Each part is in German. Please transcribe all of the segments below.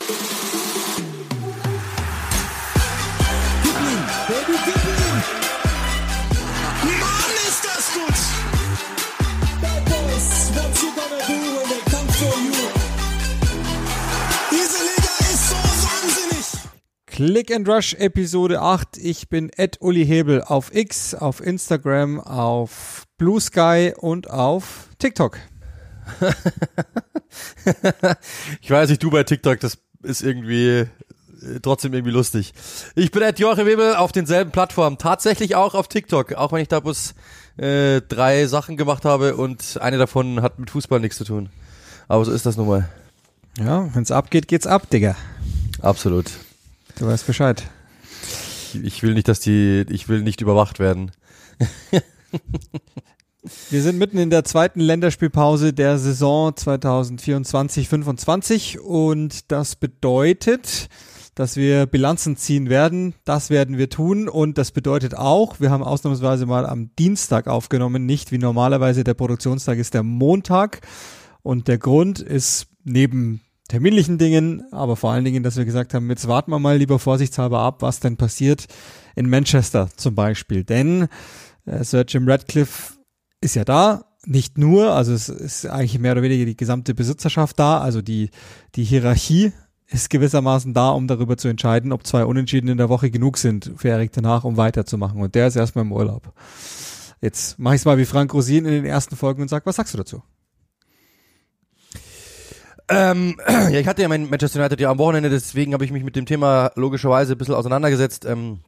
Gib ihm, Baby, gib ihm! Mann, ist das gut! Bad Boys, what you gonna do when they come for you? Diese Liga ist so wahnsinnig! Click and Rush Episode 8. Ich bin @Uli Hebel auf X, auf Instagram, auf Blue Sky und auf TikTok. Ich weiß nicht, du bei TikTok, das ist irgendwie trotzdem irgendwie lustig. Ich bin @Joachim Hebel auf denselben Plattformen, tatsächlich auch auf TikTok, auch wenn ich da bloß 3 Sachen gemacht habe und eine davon hat mit Fußball nichts zu tun. Aber so ist das nun mal. Ja, wenn's abgeht, geht's ab, Digga. Absolut. Du weißt Bescheid. Ich will nicht überwacht werden. Wir sind mitten in der zweiten Länderspielpause der Saison 2024-25 und das bedeutet, dass wir Bilanzen ziehen werden. Das werden wir tun und das bedeutet auch, wir haben ausnahmsweise mal am Dienstag aufgenommen, nicht wie normalerweise der Produktionstag ist der Montag und der Grund ist neben terminlichen Dingen, aber vor allen Dingen, dass wir gesagt haben, jetzt warten wir mal lieber vorsichtshalber ab, was denn passiert in Manchester zum Beispiel, denn Sir Jim Ratcliffe ist ja da, nicht nur, also es ist eigentlich mehr oder weniger die gesamte Besitzerschaft da, also die Hierarchie ist gewissermaßen da, um darüber zu entscheiden, ob 2 Unentschieden in der Woche genug sind für Erik ten Hag, um weiterzumachen und der ist erstmal im Urlaub. Jetzt mache ich es mal wie Frank Rosin in den ersten Folgen und sag, was sagst du dazu? Ja, ich hatte ja mein Manchester United ja am Wochenende, deswegen habe ich mich mit dem Thema logischerweise ein bisschen auseinandergesetzt.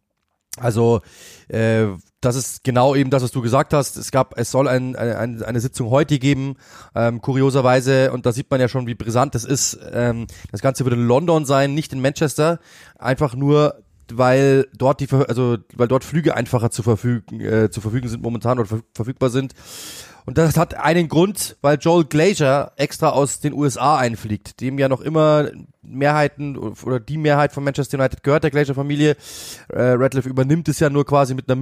Das ist genau eben das, was du gesagt hast. Es soll eine Sitzung heute geben, kurioserweise, und da sieht man ja schon, wie brisant das ist. Das Ganze wird in London sein, nicht in Manchester, einfach nur, weil dort Flüge einfacher zu verfügen sind momentan oder verfügbar sind. Und das hat einen Grund, weil Joel Glazer extra aus den USA einfliegt, dem ja noch immer Mehrheiten oder die Mehrheit von Manchester United gehört, der Glazer-Familie. Ratcliffe übernimmt es ja nur quasi mit einer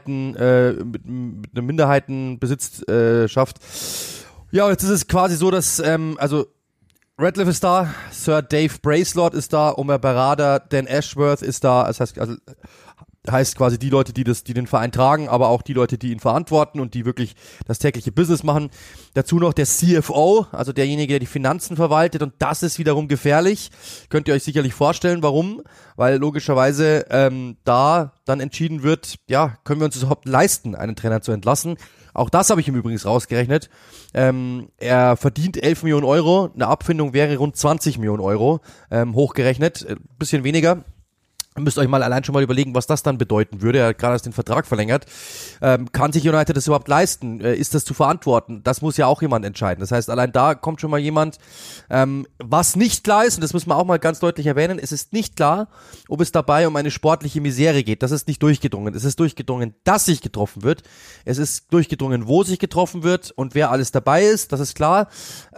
Minderheitenbesitzschaft. Ja, und jetzt ist es quasi so, dass Ratcliffe ist da, Sir Dave Bracelot ist da, Omer Barada, Dan Ashworth ist da, das heißt quasi die Leute, die den Verein tragen, aber auch die Leute, die ihn verantworten und die wirklich das tägliche Business machen. Dazu noch der CFO, also derjenige, der die Finanzen verwaltet, und das ist wiederum gefährlich. Könnt ihr euch sicherlich vorstellen, warum? Weil logischerweise da dann entschieden wird, ja, können wir uns das überhaupt leisten, einen Trainer zu entlassen? Auch das habe ich ihm übrigens rausgerechnet. Er verdient 11 Millionen Euro, eine Abfindung wäre rund 20 Millionen Euro, hochgerechnet, bisschen weniger. Müsst euch mal allein schon mal überlegen, was das dann bedeuten würde. Er hat gerade erst den Vertrag verlängert. Kann sich United das überhaupt leisten? Ist das zu verantworten? Das muss ja auch jemand entscheiden. Das heißt, allein da kommt schon mal jemand. Was nicht klar ist, und das müssen wir auch mal ganz deutlich erwähnen, es ist nicht klar, ob es dabei um eine sportliche Misere geht. Das ist nicht durchgedrungen. Es ist durchgedrungen, dass sich getroffen wird. Es ist durchgedrungen, wo sich getroffen wird und wer alles dabei ist. Das ist klar.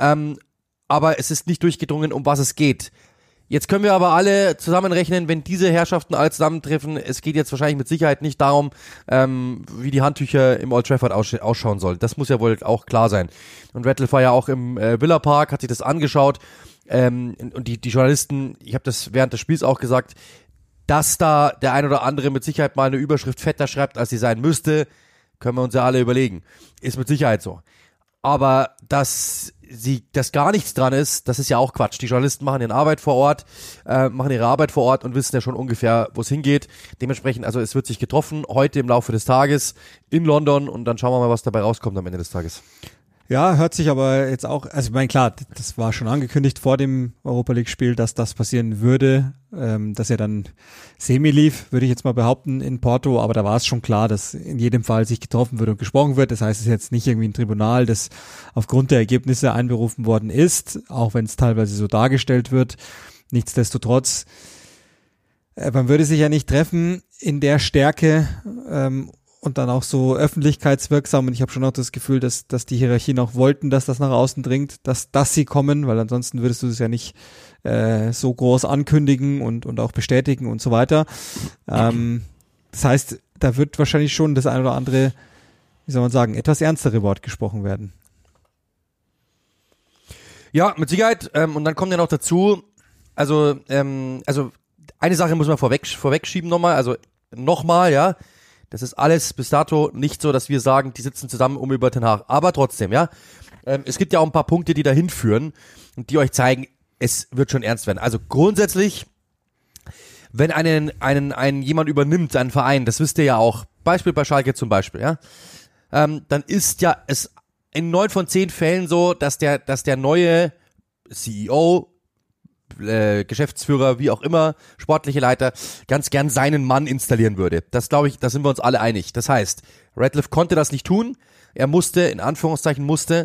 Aber es ist nicht durchgedrungen, um was es geht. Jetzt können wir aber alle zusammenrechnen, wenn diese Herrschaften alle zusammentreffen, es geht jetzt wahrscheinlich mit Sicherheit nicht darum, wie die Handtücher im Old Trafford ausschauen sollen. Das muss ja wohl auch klar sein. Und Ratcliffe war ja auch im Villa Park, hat sich das angeschaut, und die Journalisten, ich habe das während des Spiels auch gesagt, dass da der ein oder andere mit Sicherheit mal eine Überschrift fetter schreibt, als sie sein müsste, können wir uns ja alle überlegen. Ist mit Sicherheit so. Aber dass gar nichts dran ist, das ist ja auch Quatsch. Die Journalisten machen ihre Arbeit vor Ort und wissen ja schon ungefähr, wo es hingeht. Dementsprechend, also es wird sich getroffen, heute im Laufe des Tages in London, und dann schauen wir mal, was dabei rauskommt am Ende des Tages. Ja, hört sich aber jetzt auch, also ich meine, klar, das war schon angekündigt vor dem Europa-League-Spiel, dass das passieren würde, dass er dann semi lief, würde ich jetzt mal behaupten, in Porto, aber da war es schon klar, dass in jedem Fall sich getroffen wird und gesprochen wird. Das heißt, es ist jetzt nicht irgendwie ein Tribunal, das aufgrund der Ergebnisse einberufen worden ist, auch wenn es teilweise so dargestellt wird. Nichtsdestotrotz, man würde sich ja nicht treffen in der Stärke, und dann auch so öffentlichkeitswirksam, und ich habe schon auch das Gefühl, dass die Hierarchien auch wollten, dass das nach außen dringt, dass sie kommen, weil ansonsten würdest du es ja nicht so groß ankündigen und auch bestätigen und so weiter. Das heißt, da wird wahrscheinlich schon das ein oder andere, wie soll man sagen, etwas ernstere Wort gesprochen werden. Ja, mit Sicherheit. Und dann kommt ja noch dazu, also eine Sache muss man vorwegschieben nochmal, ja. Das ist alles bis dato nicht so, dass wir sagen, die sitzen zusammen über Ten Hag. Aber trotzdem, ja. Es gibt ja auch ein paar Punkte, die dahin führen und die euch zeigen, es wird schon ernst werden. Also grundsätzlich, wenn einen jemand übernimmt, einen Verein, das wisst ihr ja auch, Beispiel bei Schalke zum Beispiel, ja, dann ist ja es in 9 von 10 Fällen so, dass der neue CEO, Geschäftsführer, wie auch immer, sportliche Leiter, ganz gern seinen Mann installieren würde. Das glaube ich, da sind wir uns alle einig. Das heißt, Ratcliffe konnte das nicht tun. Er musste, in Anführungszeichen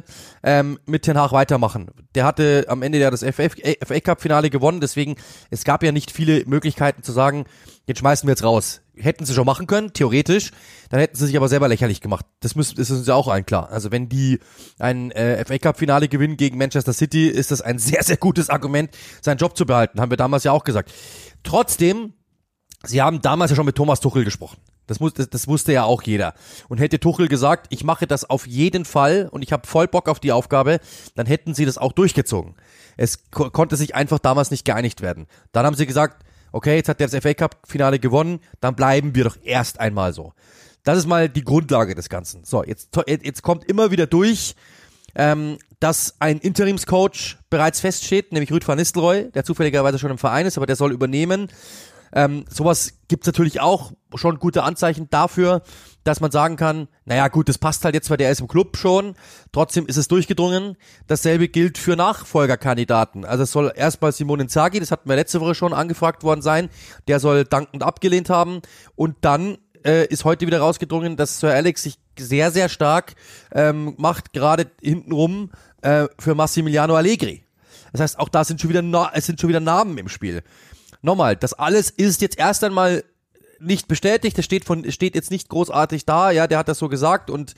mit Ten Hag weitermachen. Der hatte am Ende ja das FA Cup Finale gewonnen, deswegen, es gab ja nicht viele Möglichkeiten zu sagen, den schmeißen wir jetzt raus. Hätten sie schon machen können, theoretisch, dann hätten sie sich aber selber lächerlich gemacht. Das ist uns ja auch allen klar. Also wenn die ein FA Cup Finale gewinnen gegen Manchester City, ist das ein sehr, sehr gutes Argument, seinen Job zu behalten. Haben wir damals ja auch gesagt. Trotzdem, sie haben damals ja schon mit Thomas Tuchel gesprochen. Das wusste ja auch jeder. Und hätte Tuchel gesagt, ich mache das auf jeden Fall und ich habe voll Bock auf die Aufgabe, dann hätten sie das auch durchgezogen. Es konnte sich einfach damals nicht geeinigt werden. Dann haben sie gesagt, okay, jetzt hat der das FA Cup Finale gewonnen, dann bleiben wir doch erst einmal so. Das ist mal die Grundlage des Ganzen. So, jetzt kommt immer wieder durch, dass ein Interimscoach bereits feststeht, nämlich Ruud van Nistelrooy, der zufälligerweise schon im Verein ist, aber der soll übernehmen. Sowas gibt's natürlich auch schon gute Anzeichen dafür, dass man sagen kann, naja gut, das passt halt jetzt, weil der ist im Club schon, trotzdem ist es durchgedrungen. Dasselbe gilt für Nachfolgerkandidaten. Also es soll erstmal Simone Inzaghi, das hatten wir letzte Woche schon angefragt worden sein, der soll dankend abgelehnt haben und dann ist heute wieder rausgedrungen, dass Sir Alex sich sehr, sehr stark macht, gerade hintenrum für Massimiliano Allegri. Das heißt, auch da sind schon wieder Namen im Spiel. Nochmal, das alles ist jetzt erst einmal nicht bestätigt, das steht jetzt nicht großartig da, ja, der hat das so gesagt und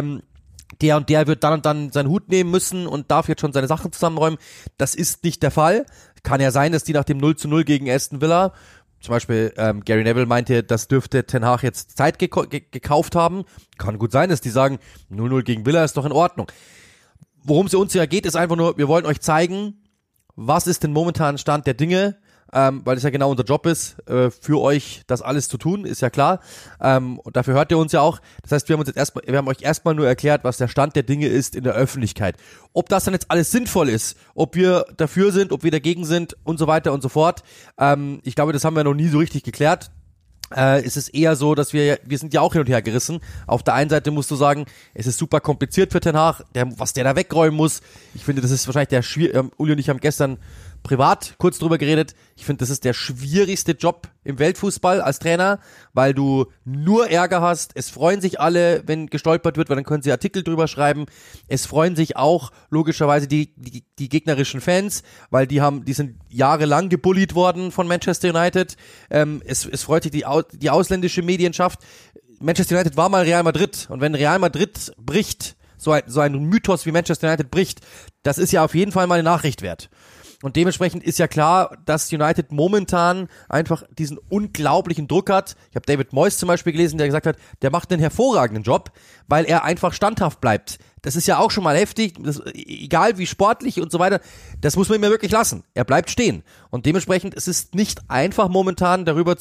der und der wird dann und dann seinen Hut nehmen müssen und darf jetzt schon seine Sachen zusammenräumen. Das ist nicht der Fall. Kann ja sein, dass die nach dem 0:0 gegen Aston Villa, zum Beispiel Gary Neville meinte, das dürfte Ten Hag jetzt Zeit gekauft haben. Kann gut sein, dass die sagen, 0:0 gegen Villa ist doch in Ordnung. Worum es uns ja geht, ist einfach nur, wir wollen euch zeigen, was ist denn momentan Stand der Dinge, weil es ja genau unser Job ist, für euch das alles zu tun, ist ja klar. Und dafür hört ihr uns ja auch. Das heißt, wir haben euch erstmal nur erklärt, was der Stand der Dinge ist in der Öffentlichkeit. Ob das dann jetzt alles sinnvoll ist, ob wir dafür sind, ob wir dagegen sind und so weiter und so fort. Ich glaube, das haben wir noch nie so richtig geklärt. Es ist eher so, dass wir sind ja auch hin und her gerissen. Auf der einen Seite musst du sagen, es ist super kompliziert für Ten Hag, was der da wegräumen muss. Ich finde, das ist wahrscheinlich Uli und ich haben gestern privat kurz drüber geredet. Ich finde, das ist der schwierigste Job im Weltfußball als Trainer, weil du nur Ärger hast. Es freuen sich alle, wenn gestolpert wird, weil dann können sie Artikel drüber schreiben. Es freuen sich auch logischerweise die gegnerischen Fans, weil die sind jahrelang gebullied worden von Manchester United. Es freut sich die ausländische Medienschaft. Manchester United war mal Real Madrid und wenn Real Madrid bricht, so ein Mythos wie Manchester United bricht, das ist ja auf jeden Fall mal eine Nachricht wert. Und dementsprechend ist ja klar, dass United momentan einfach diesen unglaublichen Druck hat. Ich habe David Moyes zum Beispiel gelesen, der gesagt hat, der macht einen hervorragenden Job, weil er einfach standhaft bleibt. Das ist ja auch schon mal heftig, egal wie sportlich und so weiter, das muss man ihm ja wirklich lassen. Er bleibt stehen. Und dementsprechend es ist nicht einfach momentan darüber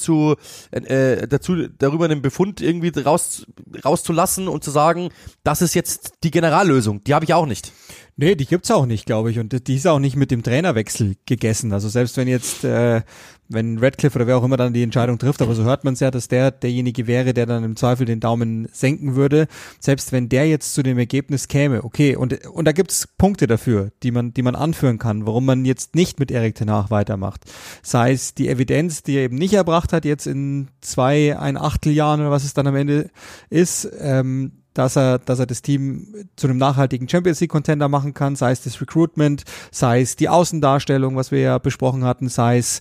einen Befund irgendwie rauszulassen und zu sagen, das ist jetzt die Generallösung. Die habe ich auch nicht. Nee, die gibt's auch nicht, glaube ich. Und die ist auch nicht mit dem Trainerwechsel gegessen. Also selbst wenn jetzt, wenn Ratcliffe oder wer auch immer dann die Entscheidung trifft, aber so hört man es ja, dass derjenige wäre, der dann im Zweifel den Daumen senken würde. Selbst wenn der jetzt zu dem Ergebnis käme, okay, und da gibt's Punkte dafür, die man anführen kann, warum man jetzt nicht mit Erik ten Hag weitermacht. Sei es die Evidenz, die er eben nicht erbracht hat, jetzt in 2,8 Jahren oder was es dann am Ende ist, dass er das Team zu einem nachhaltigen Champions League Contender machen kann, sei es das Recruitment, sei es die Außendarstellung, was wir ja besprochen hatten, sei es,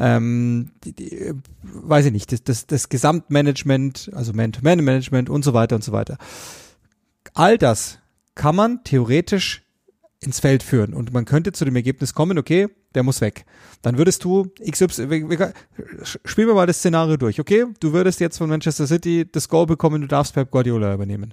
weiß ich nicht, das Gesamtmanagement, also Man-to-Man-Management und so weiter und so weiter. All das kann man theoretisch ins Feld führen und man könnte zu dem Ergebnis kommen, okay, der muss weg. Dann würdest du spielen wir mal das Szenario durch, okay? Du würdest jetzt von Manchester City das Goal bekommen, du darfst Pep Guardiola übernehmen.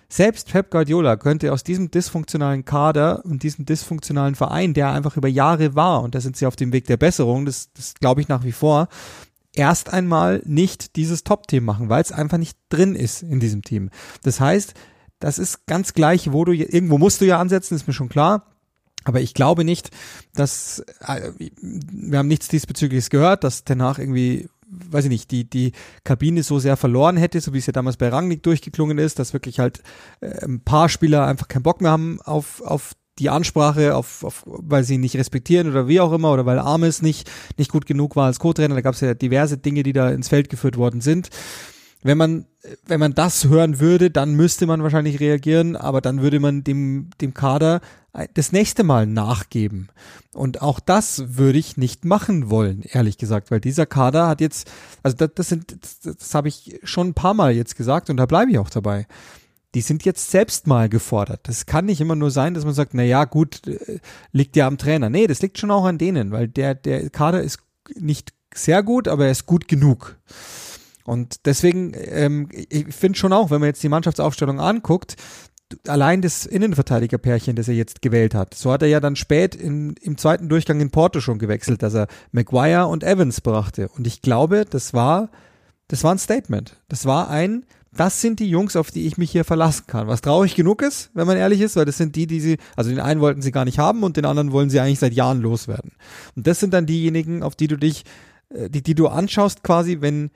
Selbst Pep Guardiola könnte aus diesem dysfunktionalen Kader und diesem dysfunktionalen Verein, der einfach über Jahre war, und da sind sie auf dem Weg der Besserung, das glaube ich nach wie vor, erst einmal nicht dieses Top-Team machen, weil es einfach nicht drin ist in diesem Team. Das heißt, das ist ganz gleich, irgendwo musst du ja ansetzen, ist mir schon klar. Aber ich glaube nicht, dass, wir haben nichts Diesbezügliches gehört, dass Ten Hag irgendwie, weiß ich nicht, die Kabine so sehr verloren hätte, so wie es ja damals bei Rangnick durchgeklungen ist, dass wirklich halt ein paar Spieler einfach keinen Bock mehr haben auf die Ansprache, weil sie ihn nicht respektieren oder wie auch immer, oder weil Armes nicht gut genug war als Co-Trainer. Da gab es ja diverse Dinge, die da ins Feld geführt worden sind. Wenn man das hören würde, dann müsste man wahrscheinlich reagieren, aber dann würde man dem Kader das nächste Mal nachgeben. Und auch das würde ich nicht machen wollen, ehrlich gesagt, weil dieser Kader hat jetzt, also das habe ich schon ein paar Mal jetzt gesagt und da bleibe ich auch dabei. Die sind jetzt selbst mal gefordert. Das kann nicht immer nur sein, dass man sagt, na ja, gut, liegt ja am Trainer. Nee, das liegt schon auch an denen, weil der Kader ist nicht sehr gut, aber er ist gut genug. Und deswegen, ich finde schon auch, wenn man jetzt die Mannschaftsaufstellung anguckt, allein das Innenverteidigerpärchen, das er jetzt gewählt hat, so hat er ja dann spät im zweiten Durchgang in Porto schon gewechselt, dass er Maguire und Evans brachte. Und ich glaube, das war ein Statement. Das sind die Jungs, auf die ich mich hier verlassen kann. Was traurig genug ist, wenn man ehrlich ist, weil das sind die sie, also den einen wollten sie gar nicht haben und den anderen wollen sie eigentlich seit Jahren loswerden. Und das sind dann diejenigen, auf die du dich, die du anschaust quasi, wenn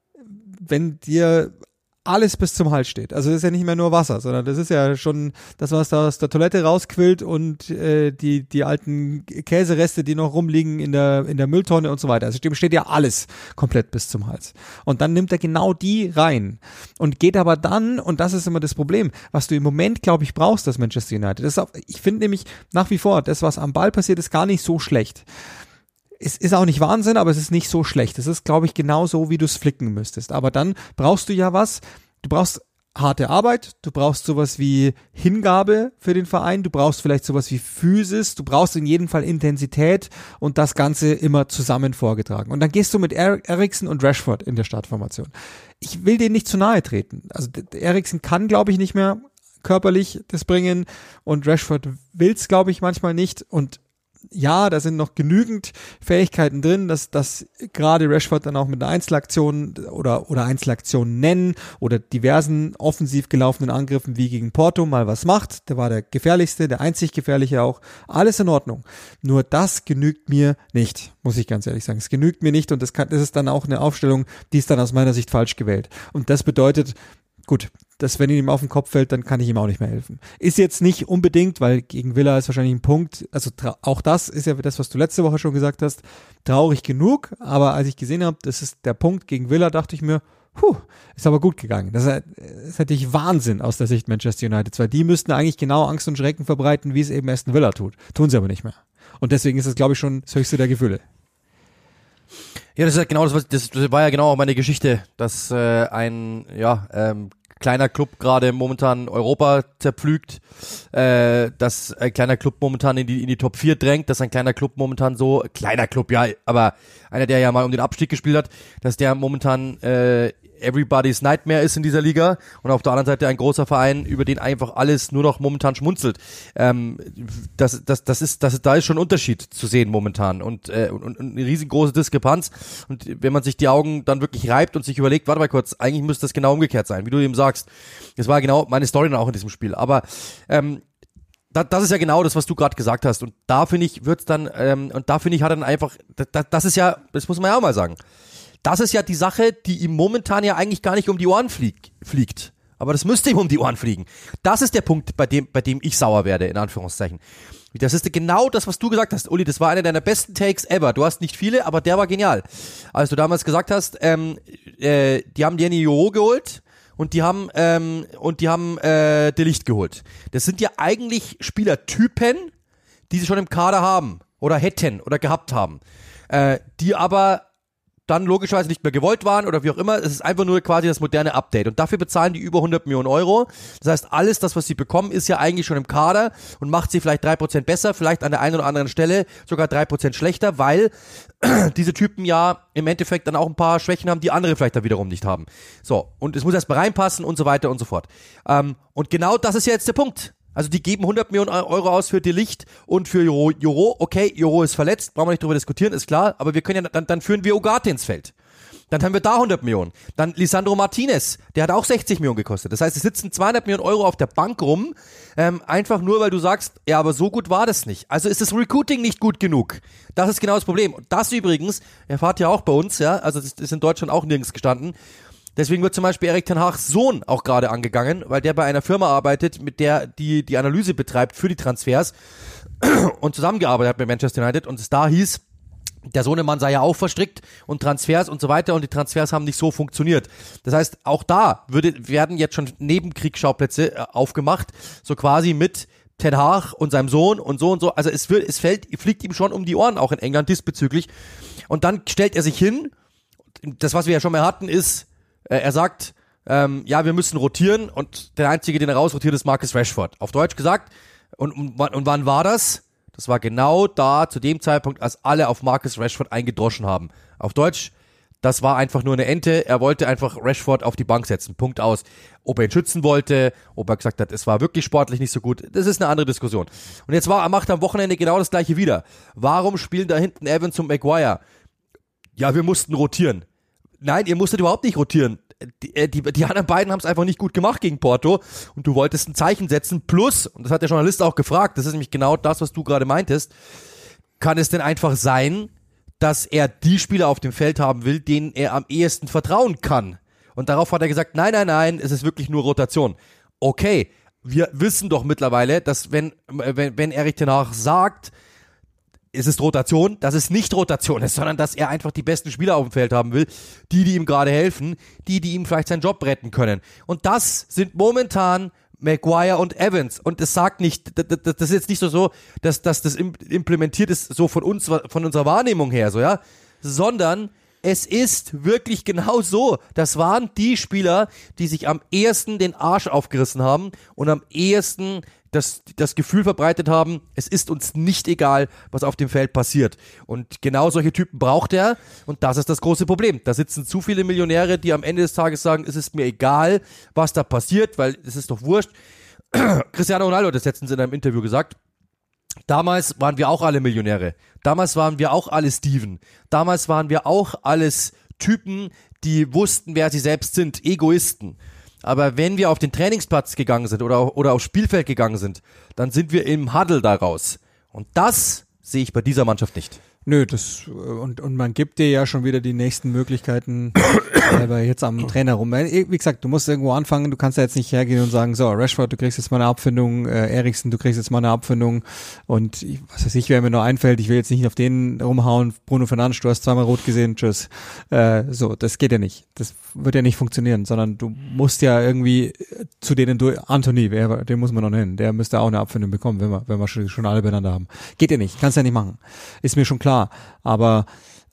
dir alles bis zum Hals steht. Also das ist ja nicht mehr nur Wasser, sondern das ist ja schon das, was da aus der Toilette rausquillt und die alten Käsereste, die noch rumliegen in der Mülltonne und so weiter. Also dem steht ja alles komplett bis zum Hals. Und dann nimmt er genau die rein und geht aber dann, und das ist immer das Problem, was du im Moment, glaube ich, brauchst, das Manchester United. Ich finde nämlich nach wie vor, das, was am Ball passiert, ist gar nicht so schlecht. Es ist auch nicht Wahnsinn, aber es ist nicht so schlecht. Es ist, glaube ich, genau so, wie du es flicken müsstest. Aber dann brauchst du ja was. Du brauchst harte Arbeit, du brauchst sowas wie Hingabe für den Verein, du brauchst vielleicht sowas wie Physis, du brauchst in jedem Fall Intensität und das Ganze immer zusammen vorgetragen. Und dann gehst du mit Eriksen und Rashford in der Startformation. Ich will denen nicht zu nahe treten. Also Eriksen kann, glaube ich, nicht mehr körperlich das bringen und Rashford will's, glaube ich, manchmal nicht. Und ja, da sind noch genügend Fähigkeiten drin, dass gerade Rashford dann auch mit einer Einzelaktion oder Einzelaktionen nennen oder diversen offensiv gelaufenen Angriffen wie gegen Porto mal was macht. Der war der gefährlichste, der einzig gefährliche auch. Alles in Ordnung. Nur das genügt mir nicht, muss ich ganz ehrlich sagen. Es genügt mir nicht und das ist dann auch eine Aufstellung, die ist dann aus meiner Sicht falsch gewählt. Und das bedeutet, gut, dass wenn ihm auf den Kopf fällt, dann kann ich ihm auch nicht mehr helfen. Ist jetzt nicht unbedingt, weil gegen Villa ist wahrscheinlich ein Punkt, also auch das ist ja das, was du letzte Woche schon gesagt hast, traurig genug, aber als ich gesehen habe, das ist der Punkt gegen Villa, dachte ich mir, ist aber gut gegangen. Das ist natürlich Wahnsinn aus der Sicht Manchester United, weil die müssten eigentlich genau Angst und Schrecken verbreiten, wie es eben Aston Villa tut. Tun sie aber nicht mehr. Und deswegen ist es, glaube ich, schon das höchste der Gefühle. Ja, das ist genau das war ja genau meine Geschichte, dass ein kleiner Club gerade momentan Europa zerpflügt, dass ein kleiner Club momentan in die Top 4 drängt, dass ein kleiner Club momentan kleiner Club, ja, aber einer, der ja mal um den Abstieg gespielt hat, dass der momentan everybody's Nightmare ist in dieser Liga und auf der anderen Seite ein großer Verein, über den einfach alles nur noch momentan schmunzelt. Da ist schon ein Unterschied zu sehen momentan und eine riesengroße Diskrepanz. Und wenn man sich die Augen dann wirklich reibt und sich überlegt, warte mal kurz, eigentlich müsste das genau umgekehrt sein, wie du eben sagst. Das war genau meine Story dann auch in diesem Spiel. Aber das ist ja genau das, was du gerade gesagt hast. Und da finde ich, hat dann einfach, das ist ja, das muss man ja auch mal sagen. Das ist ja die Sache, die ihm momentan ja eigentlich gar nicht um die Ohren fliegt. Aber das müsste ihm um die Ohren fliegen. Das ist der Punkt, bei dem ich sauer werde, in Anführungszeichen. Das ist genau das, was du gesagt hast, Uli. Das war einer deiner besten Takes ever. Du hast nicht viele, aber der war genial. Als du damals gesagt hast, die haben Danny Joro geholt und die haben De Ligt geholt. Das sind ja eigentlich Spielertypen, die sie schon im Kader haben oder hätten oder gehabt haben, die aber dann logischerweise nicht mehr gewollt waren oder wie auch immer. Es ist einfach nur quasi das moderne Update. Und dafür bezahlen die über 100 Millionen Euro. Das heißt, alles das, was sie bekommen, ist ja eigentlich schon im Kader und macht sie vielleicht 3% besser, vielleicht an der einen oder anderen Stelle sogar 3% schlechter, weil diese Typen ja im Endeffekt dann auch ein paar Schwächen haben, die andere vielleicht da wiederum nicht haben. So, und es muss erstmal reinpassen und so weiter und so fort. Und genau das ist ja jetzt der Punkt. Also die geben 100 Millionen Euro aus für De Ligt und für Joro. Okay, Joro ist verletzt, brauchen wir nicht drüber diskutieren, ist klar, aber wir können ja, dann führen wir Ugarte ins Feld. Dann haben wir da 100 Millionen. Dann Lisandro Martinez, der hat auch 60 Millionen gekostet. Das heißt, es sitzen 200 Millionen Euro auf der Bank rum, einfach nur, weil du sagst, ja, aber so gut war das nicht. Also ist das Recruiting nicht gut genug. Das ist genau das Problem. Und das übrigens, erfahrt ja auch bei uns, ja, also das ist in Deutschland auch nirgends gestanden. Deswegen wird zum Beispiel Erik ten Hags Sohn auch gerade angegangen, weil der bei einer Firma arbeitet, mit der die Analyse betreibt für die Transfers und zusammengearbeitet hat mit Manchester United und es da hieß, der Sohnemann sei ja auch verstrickt und Transfers und so weiter und die Transfers haben nicht so funktioniert. Das heißt, auch da werden jetzt schon Nebenkriegsschauplätze aufgemacht, so quasi mit Ten Hag und seinem Sohn und so und so. Also fliegt ihm schon um die Ohren, auch in England diesbezüglich. Und dann stellt er sich hin, das was wir ja schon mal hatten ist, er sagt, ja, wir müssen rotieren und der Einzige, den er rausrotiert, ist Marcus Rashford. Auf Deutsch gesagt. Und wann war das? Das war genau da, zu dem Zeitpunkt, als alle auf Marcus Rashford eingedroschen haben. Auf Deutsch, das war einfach nur eine Ente. Er wollte einfach Rashford auf die Bank setzen. Punkt aus. Ob er ihn schützen wollte, ob er gesagt hat, es war wirklich sportlich nicht so gut, das ist eine andere Diskussion. Und jetzt macht er am Wochenende genau das Gleiche wieder. Warum spielen da hinten Evans und Maguire? Ja, wir mussten rotieren. Nein, ihr musstet überhaupt nicht rotieren. Die anderen beiden haben es einfach nicht gut gemacht gegen Porto und du wolltest ein Zeichen setzen. Plus, und das hat der Journalist auch gefragt, das ist nämlich genau das, was du gerade meintest, kann es denn einfach sein, dass er die Spieler auf dem Feld haben will, denen er am ehesten vertrauen kann? Und darauf hat er gesagt, nein, es ist wirklich nur Rotation. Okay, wir wissen doch mittlerweile, dass wenn Erik ten Hag sagt, es ist Rotation, dass es nicht Rotation ist, sondern dass er einfach die besten Spieler auf dem Feld haben will, die ihm gerade helfen, die ihm vielleicht seinen Job retten können. Und das sind momentan Maguire und Evans. Und es sagt nicht, das ist jetzt nicht so, dass das implementiert ist, so von unserer Wahrnehmung her, so, ja, sondern es ist wirklich genau so. Das waren die Spieler, die sich am ehesten den Arsch aufgerissen haben und am ehesten das Gefühl verbreitet haben, es ist uns nicht egal, was auf dem Feld passiert. Und genau solche Typen braucht er und das ist das große Problem. Da sitzen zu viele Millionäre, die am Ende des Tages sagen, es ist mir egal, was da passiert, weil es ist doch wurscht. Cristiano Ronaldo hat das letztens in einem Interview gesagt. Damals waren wir auch alle Millionäre. Damals waren wir auch alle Steven. Damals waren wir auch alles Typen, die wussten, wer sie selbst sind, Egoisten. Aber wenn wir auf den Trainingsplatz gegangen sind oder aufs Spielfeld gegangen sind, dann sind wir im Huddle daraus. Und das sehe ich bei dieser Mannschaft nicht. Nö, und man gibt dir ja schon wieder die nächsten Möglichkeiten weil jetzt am Trainer rum. Wie gesagt, du musst irgendwo anfangen, du kannst ja jetzt nicht hergehen und sagen, so, Rashford, du kriegst jetzt mal eine Abfindung, Eriksen, du kriegst jetzt mal eine Abfindung und was weiß ich, wer mir nur einfällt, ich will jetzt nicht auf den rumhauen, Bruno Fernandes, du hast zweimal rot gesehen, tschüss. So, das geht ja nicht. Das wird ja nicht funktionieren, sondern du musst ja irgendwie zu denen Anthony, den muss man noch nennen, der müsste auch eine Abfindung bekommen, wenn wir schon alle beieinander haben. Geht ja nicht, kannst ja nicht machen. Ist mir schon klar. Aber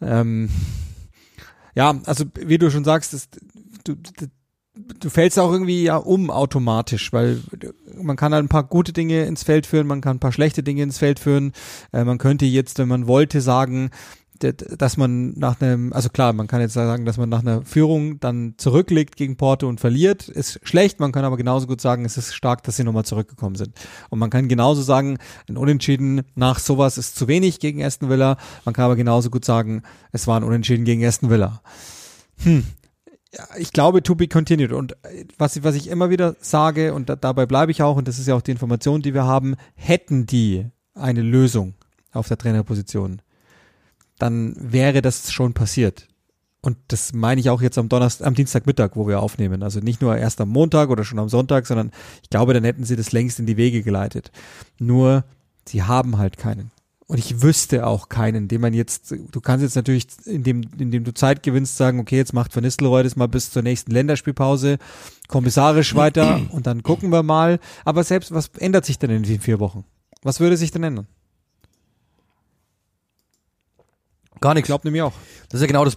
ja, also wie du schon sagst, du fällst auch irgendwie ja automatisch, weil man kann halt ein paar gute Dinge ins Feld führen, man kann ein paar schlechte Dinge ins Feld führen. Man könnte jetzt, wenn man wollte, sagen, dass man also klar, man kann jetzt sagen, dass man nach einer Führung dann zurücklegt gegen Porto und verliert, ist schlecht, man kann aber genauso gut sagen, es ist stark, dass sie nochmal zurückgekommen sind. Und man kann genauso sagen, ein Unentschieden nach sowas ist zu wenig gegen Aston Villa, man kann aber genauso gut sagen, es war ein Unentschieden gegen Aston Villa. Ja, ich glaube, to be continued. Und was ich immer wieder sage, und dabei bleibe ich auch, und das ist ja auch die Information, die wir haben, hätten die eine Lösung auf der Trainerposition, dann wäre das schon passiert. Und das meine ich auch jetzt am Dienstagmittag, wo wir aufnehmen. Also nicht nur erst am Montag oder schon am Sonntag, sondern ich glaube, dann hätten sie das längst in die Wege geleitet. Nur, sie haben halt keinen. Und ich wüsste auch keinen, den man jetzt, du kannst jetzt natürlich, indem du Zeit gewinnst, sagen, okay, jetzt macht Van Nistelrooy das mal bis zur nächsten Länderspielpause kommissarisch weiter und dann gucken wir mal. Aber selbst, was ändert sich denn in den 4 Wochen? Was würde sich denn ändern? Gar nichts. Ich glaube nämlich auch. Das ist ja genau das Problem.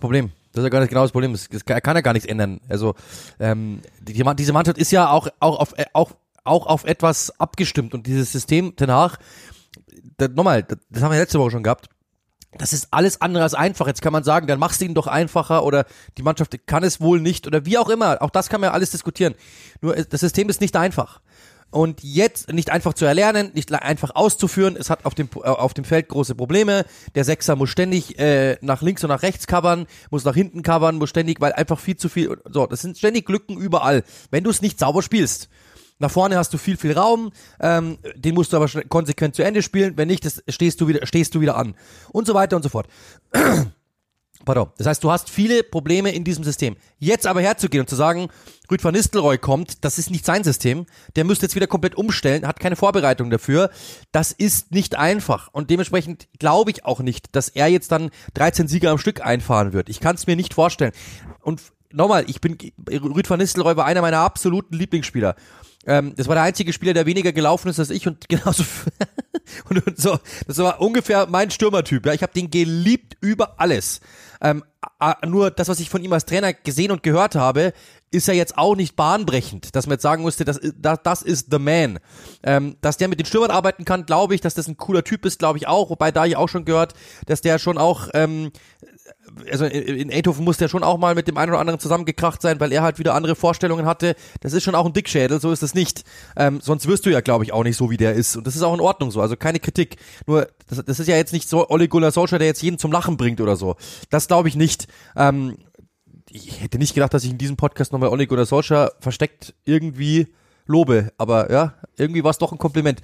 Das ist ja gar nicht genau das Problem. Er kann ja gar nichts ändern. Also diese Mannschaft ist ja auch auf etwas abgestimmt und dieses System Ten Hag, nochmal, das haben wir letzte Woche schon gehabt. Das ist alles andere als einfach. Jetzt kann man sagen, dann machst du ihn doch einfacher oder die Mannschaft kann es wohl nicht oder wie auch immer. Auch das kann man ja alles diskutieren. Nur das System ist nicht einfach. Und jetzt nicht einfach zu erlernen, nicht einfach auszuführen. Es hat auf dem Feld große Probleme. Der Sechser muss ständig nach links und nach rechts covern, muss nach hinten covern, muss ständig, weil einfach viel zu viel. So, das sind ständig Lücken überall, wenn du es nicht sauber spielst. Nach vorne hast du viel Raum, den musst du aber konsequent zu Ende spielen. Wenn nicht, stehst du wieder an. Und so weiter und so fort. Pardon. Das heißt, du hast viele Probleme in diesem System. Jetzt aber herzugehen und zu sagen, Ruud van Nistelrooy kommt, das ist nicht sein System, der müsste jetzt wieder komplett umstellen, hat keine Vorbereitung dafür, das ist nicht einfach. Und dementsprechend glaube ich auch nicht, dass er jetzt dann 13 Sieger am Stück einfahren wird. Ich kann es mir nicht vorstellen. Und nochmal, Ruud van Nistelrooy war einer meiner absoluten Lieblingsspieler. Das war der einzige Spieler, der weniger gelaufen ist als ich und genauso und so. Das war ungefähr mein Stürmertyp. Ja, ich habe den geliebt über alles. Nur das, was ich von ihm als Trainer gesehen und gehört habe, ist ja jetzt auch nicht bahnbrechend, dass man jetzt sagen musste, das ist the man. Dass der mit den Stürmern arbeiten kann, glaube ich, dass das ein cooler Typ ist, glaube ich auch. Wobei da ich auch schon gehört, dass der schon auch also in Eindhoven muss der schon auch mal mit dem einen oder anderen zusammengekracht sein, weil er halt wieder andere Vorstellungen hatte. Das ist schon auch ein Dickschädel, so ist das nicht. Sonst wirst du ja, glaube ich, auch nicht so, wie der ist. Und das ist auch in Ordnung so, also keine Kritik. Nur, das ist ja jetzt nicht so Ole Gunnar Solskjaer, der jetzt jeden zum Lachen bringt oder so. Das glaube ich nicht. Ich hätte nicht gedacht, dass ich in diesem Podcast nochmal Ole Gunnar Solskjaer versteckt irgendwie lobe, aber ja, irgendwie war es doch ein Kompliment.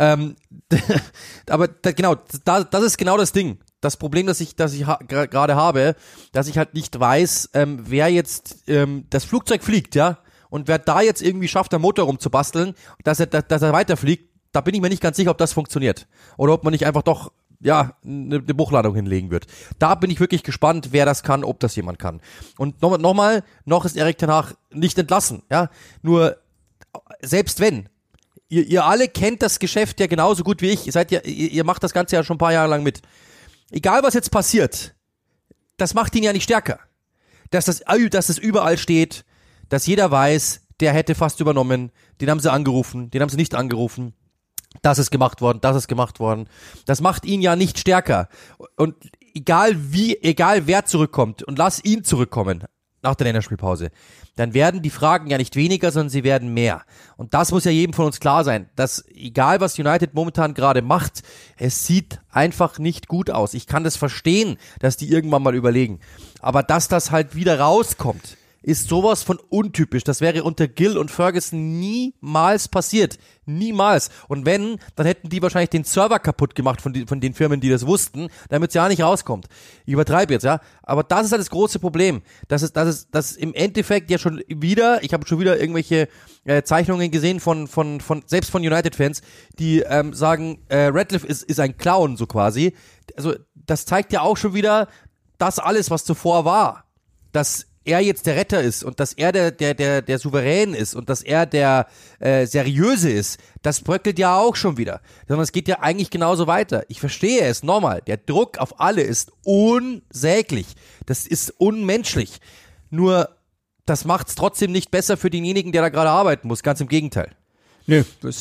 Aber das ist genau das Ding. Das Problem, das ich gerade habe, dass ich halt nicht weiß, wer jetzt das Flugzeug fliegt, ja, und wer da jetzt irgendwie schafft, am Motor rumzubasteln, dass er weiterfliegt, da bin ich mir nicht ganz sicher, ob das funktioniert. Oder ob man nicht einfach doch, ja, eine Bruchlandung hinlegen wird. Da bin ich wirklich gespannt, wer das kann, ob das jemand kann. Und noch ist Erik ten Hag nicht entlassen, ja, nur selbst wenn, ihr alle kennt das Geschäft ja genauso gut wie ich, ihr macht das Ganze ja schon ein paar Jahre lang mit. Egal, was jetzt passiert, das macht ihn ja nicht stärker. Dass das überall steht, dass jeder weiß, der hätte fast übernommen, den haben sie angerufen, den haben sie nicht angerufen, das ist gemacht worden, das ist gemacht worden. Das macht ihn ja nicht stärker. Und egal wer zurückkommt und lass ihn zurückkommen nach der Länderspielpause, dann werden die Fragen ja nicht weniger, sondern sie werden mehr. Und das muss ja jedem von uns klar sein, dass egal was United momentan gerade macht, es sieht einfach nicht gut aus. Ich kann das verstehen, dass die irgendwann mal überlegen. Aber dass das halt wieder rauskommt, ist sowas von untypisch. Das wäre unter Gill und Ferguson niemals passiert. Niemals. Und wenn, dann hätten die wahrscheinlich den Server kaputt gemacht von den Firmen, die das wussten, damit es ja nicht rauskommt. Ich übertreibe jetzt, ja. Aber das ist halt das große Problem. Das ist im Endeffekt ja schon wieder, ich habe schon wieder irgendwelche Zeichnungen gesehen von selbst von United-Fans, die sagen, Radcliffe ist ein Clown, so quasi. Also, das zeigt ja auch schon wieder, das alles, was zuvor war. Dass er jetzt der Retter ist und dass er der Souverän ist und dass er der Seriöse ist, das bröckelt ja auch schon wieder. Sondern es geht ja eigentlich genauso weiter. Ich verstehe es, nochmal, der Druck auf alle ist unsäglich. Das ist unmenschlich. Nur, das macht es trotzdem nicht besser für denjenigen, der da gerade arbeiten muss. Ganz im Gegenteil. Nö,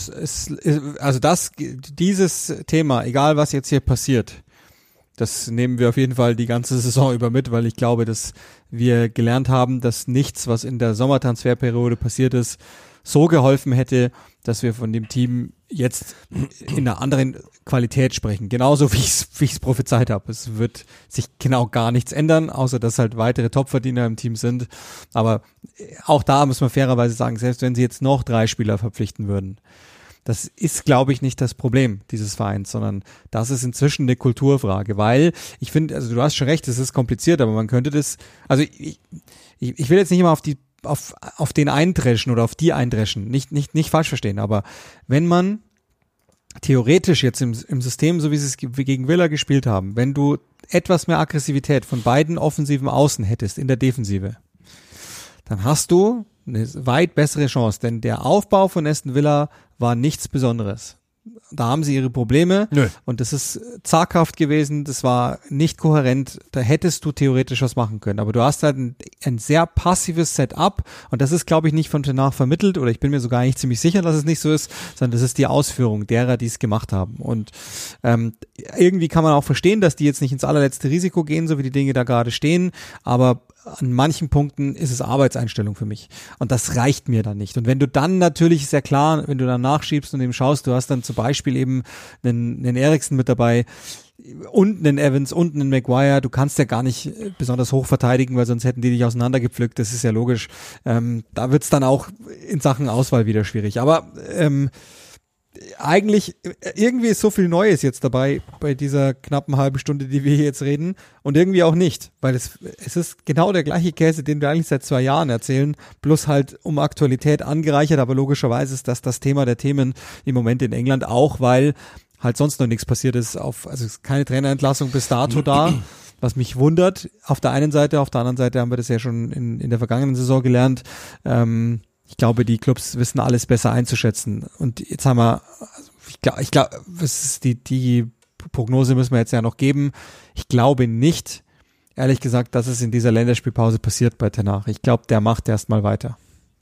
dieses Thema, egal was jetzt hier passiert, das nehmen wir auf jeden Fall die ganze Saison über mit, weil ich glaube, dass wir gelernt haben, dass nichts, was in der Sommertransferperiode passiert ist, so geholfen hätte, dass wir von dem Team jetzt in einer anderen Qualität sprechen. Genauso wie ich es prophezeit habe. Es wird sich genau gar nichts ändern, außer dass halt weitere Topverdiener im Team sind. Aber auch da muss man fairerweise sagen, selbst wenn sie jetzt noch 3 Spieler verpflichten würden, das ist, glaube ich, nicht das Problem dieses Vereins, sondern das ist inzwischen eine Kulturfrage, weil ich finde, also du hast schon recht, es ist kompliziert, aber man könnte das, also ich will jetzt nicht immer auf den eindreschen oder auf die eindreschen, nicht falsch verstehen, aber wenn man theoretisch jetzt im System, so wie sie es gegen Villa gespielt haben, wenn du etwas mehr Aggressivität von beiden offensiven Außen hättest in der Defensive, dann hast du eine weit bessere Chance, denn der Aufbau von Aston Villa war nichts Besonderes. Da haben sie ihre Probleme. Nö. Und das ist zaghaft gewesen, das war nicht kohärent, da hättest du theoretisch was machen können. Aber du hast halt ein sehr passives Setup und das ist, glaube ich, nicht von danach vermittelt oder ich bin mir sogar eigentlich ziemlich sicher, dass es nicht so ist, sondern das ist die Ausführung derer, die es gemacht haben. Und irgendwie kann man auch verstehen, dass die jetzt nicht ins allerletzte Risiko gehen, so wie die Dinge da gerade stehen, aber an manchen Punkten ist es Arbeitseinstellung für mich. Und das reicht mir dann nicht. Und wenn du dann natürlich, ist ja klar, wenn du dann nachschiebst und eben schaust, du hast dann zum Beispiel eben einen Eriksen mit dabei und einen Evans und einen Maguire, du kannst ja gar nicht besonders hoch verteidigen, weil sonst hätten die dich auseinandergepflückt, das ist ja logisch. Da wird's dann auch in Sachen Auswahl wieder schwierig. Aber eigentlich, irgendwie ist so viel Neues jetzt dabei bei dieser knappen halben Stunde, die wir hier jetzt reden und irgendwie auch nicht, weil es ist genau der gleiche Käse, den wir eigentlich seit 2 Jahren erzählen, plus halt um Aktualität angereichert, aber logischerweise ist das Thema der Themen im Moment in England auch, weil halt sonst noch nichts passiert ist, also es ist keine Trainerentlassung bis dato da, was mich wundert auf der einen Seite, auf der anderen Seite haben wir das ja schon in der vergangenen Saison gelernt, ich glaube, die Clubs wissen alles besser einzuschätzen. Und jetzt haben wir, ich glaube, die Prognose müssen wir jetzt ja noch geben. Ich glaube nicht, ehrlich gesagt, dass es in dieser Länderspielpause passiert bei Ten Hag. Ich glaube, der macht erstmal weiter.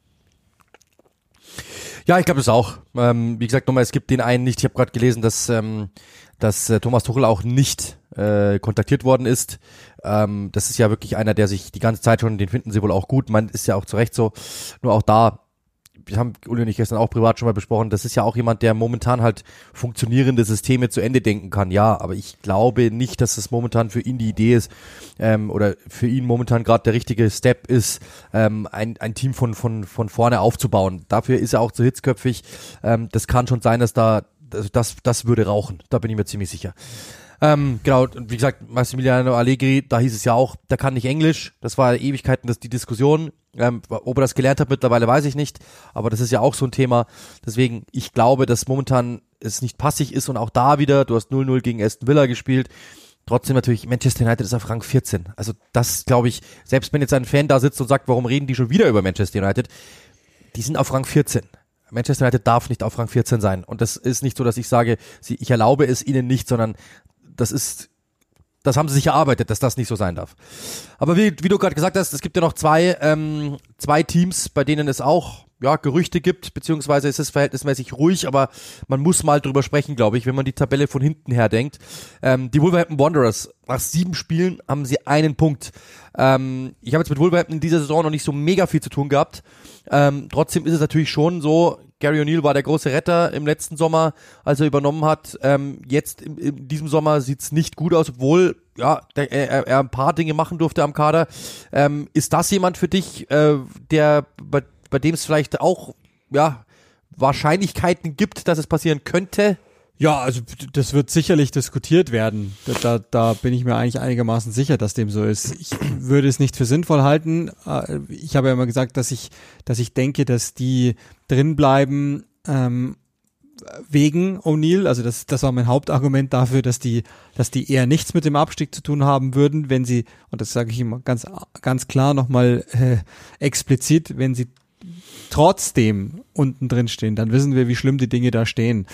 Ja, ich glaube das auch. Wie gesagt, nochmal, es gibt den einen nicht. Ich habe gerade gelesen, dass Thomas Tuchel auch nicht kontaktiert worden ist. Das ist ja wirklich einer, der sich die ganze Zeit schon, den finden sie wohl auch gut. Man ist ja auch zu Recht so. Nur auch da, wir haben Uli und ich gestern auch privat schon mal besprochen, das ist ja auch jemand, der momentan halt funktionierende Systeme zu Ende denken kann. Ja, aber ich glaube nicht, dass es momentan für ihn die Idee ist oder für ihn momentan gerade der richtige Step ist, ein Team von vorne aufzubauen. Dafür ist er auch zu hitzköpfig. Das kann schon sein, dass das würde rauchen. Da bin ich mir ziemlich sicher. Genau, und wie gesagt, Massimiliano Allegri, da hieß es ja auch, der kann nicht Englisch, das war Ewigkeiten die Diskussion, ob er das gelernt hat mittlerweile, weiß ich nicht, aber das ist ja auch so ein Thema, deswegen, ich glaube, dass momentan es nicht passig ist und auch da wieder, du hast 0-0 gegen Aston Villa gespielt, trotzdem natürlich, Manchester United ist auf Rang 14, also das glaube ich, selbst wenn jetzt ein Fan da sitzt und sagt, warum reden die schon wieder über Manchester United, die sind auf Rang 14. Manchester United darf nicht auf Rang 14 sein und das ist nicht so, dass ich sage, ich erlaube es ihnen nicht, sondern das haben sie sich erarbeitet, dass das nicht so sein darf. Aber wie du gerade gesagt hast, es gibt ja noch zwei Teams, bei denen es auch Gerüchte gibt, beziehungsweise es ist verhältnismäßig ruhig, aber man muss mal drüber sprechen, glaube ich, wenn man die Tabelle von hinten her denkt. Die Wolverhampton Wanderers, nach 7 Spielen haben sie 1 Punkt. Ich habe jetzt mit Wolverhampton in dieser Saison noch nicht so mega viel zu tun gehabt. Trotzdem ist es natürlich schon so, Gary O'Neill war der große Retter im letzten Sommer, als er übernommen hat. Jetzt in diesem Sommer sieht's nicht gut aus, obwohl er ein paar Dinge machen durfte am Kader. Ist das jemand für dich, der bei dem es vielleicht auch Wahrscheinlichkeiten gibt, dass es passieren könnte? Ja, also das wird sicherlich diskutiert werden. Da bin ich mir eigentlich einigermaßen sicher, dass dem so ist. Ich würde es nicht für sinnvoll halten. Ich habe ja immer gesagt, dass ich denke, dass die drin bleiben wegen O'Neill. Also das war mein Hauptargument dafür, dass die eher nichts mit dem Abstieg zu tun haben würden, wenn sie, und das sage ich immer ganz klar nochmal explizit, wenn sie trotzdem unten drin stehen, dann wissen wir, wie schlimm die Dinge da stehen.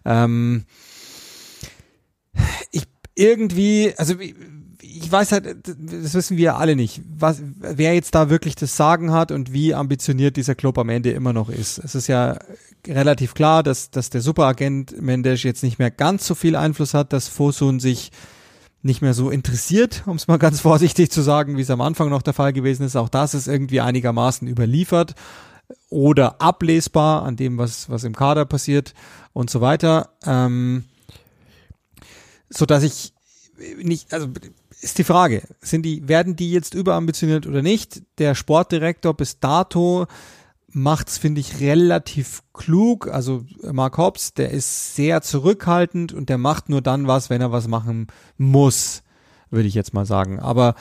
Ich weiß halt, das wissen wir alle nicht, wer jetzt da wirklich das Sagen hat und wie ambitioniert dieser Club am Ende immer noch ist. Es ist ja relativ klar, dass der Superagent Mendes jetzt nicht mehr ganz so viel Einfluss hat, dass Fosun sich nicht mehr so interessiert, um es mal ganz vorsichtig zu sagen, wie es am Anfang noch der Fall gewesen ist. Auch das ist irgendwie einigermaßen überliefert oder ablesbar an dem, was im Kader passiert und so weiter. So dass ich nicht, also ist die Frage, werden die jetzt überambitioniert oder nicht? Der Sportdirektor bis dato macht's, finde ich, relativ klug. Also Mark Hobbs, der ist sehr zurückhaltend und der macht nur dann was, wenn er was machen muss, würde ich jetzt mal sagen. Aber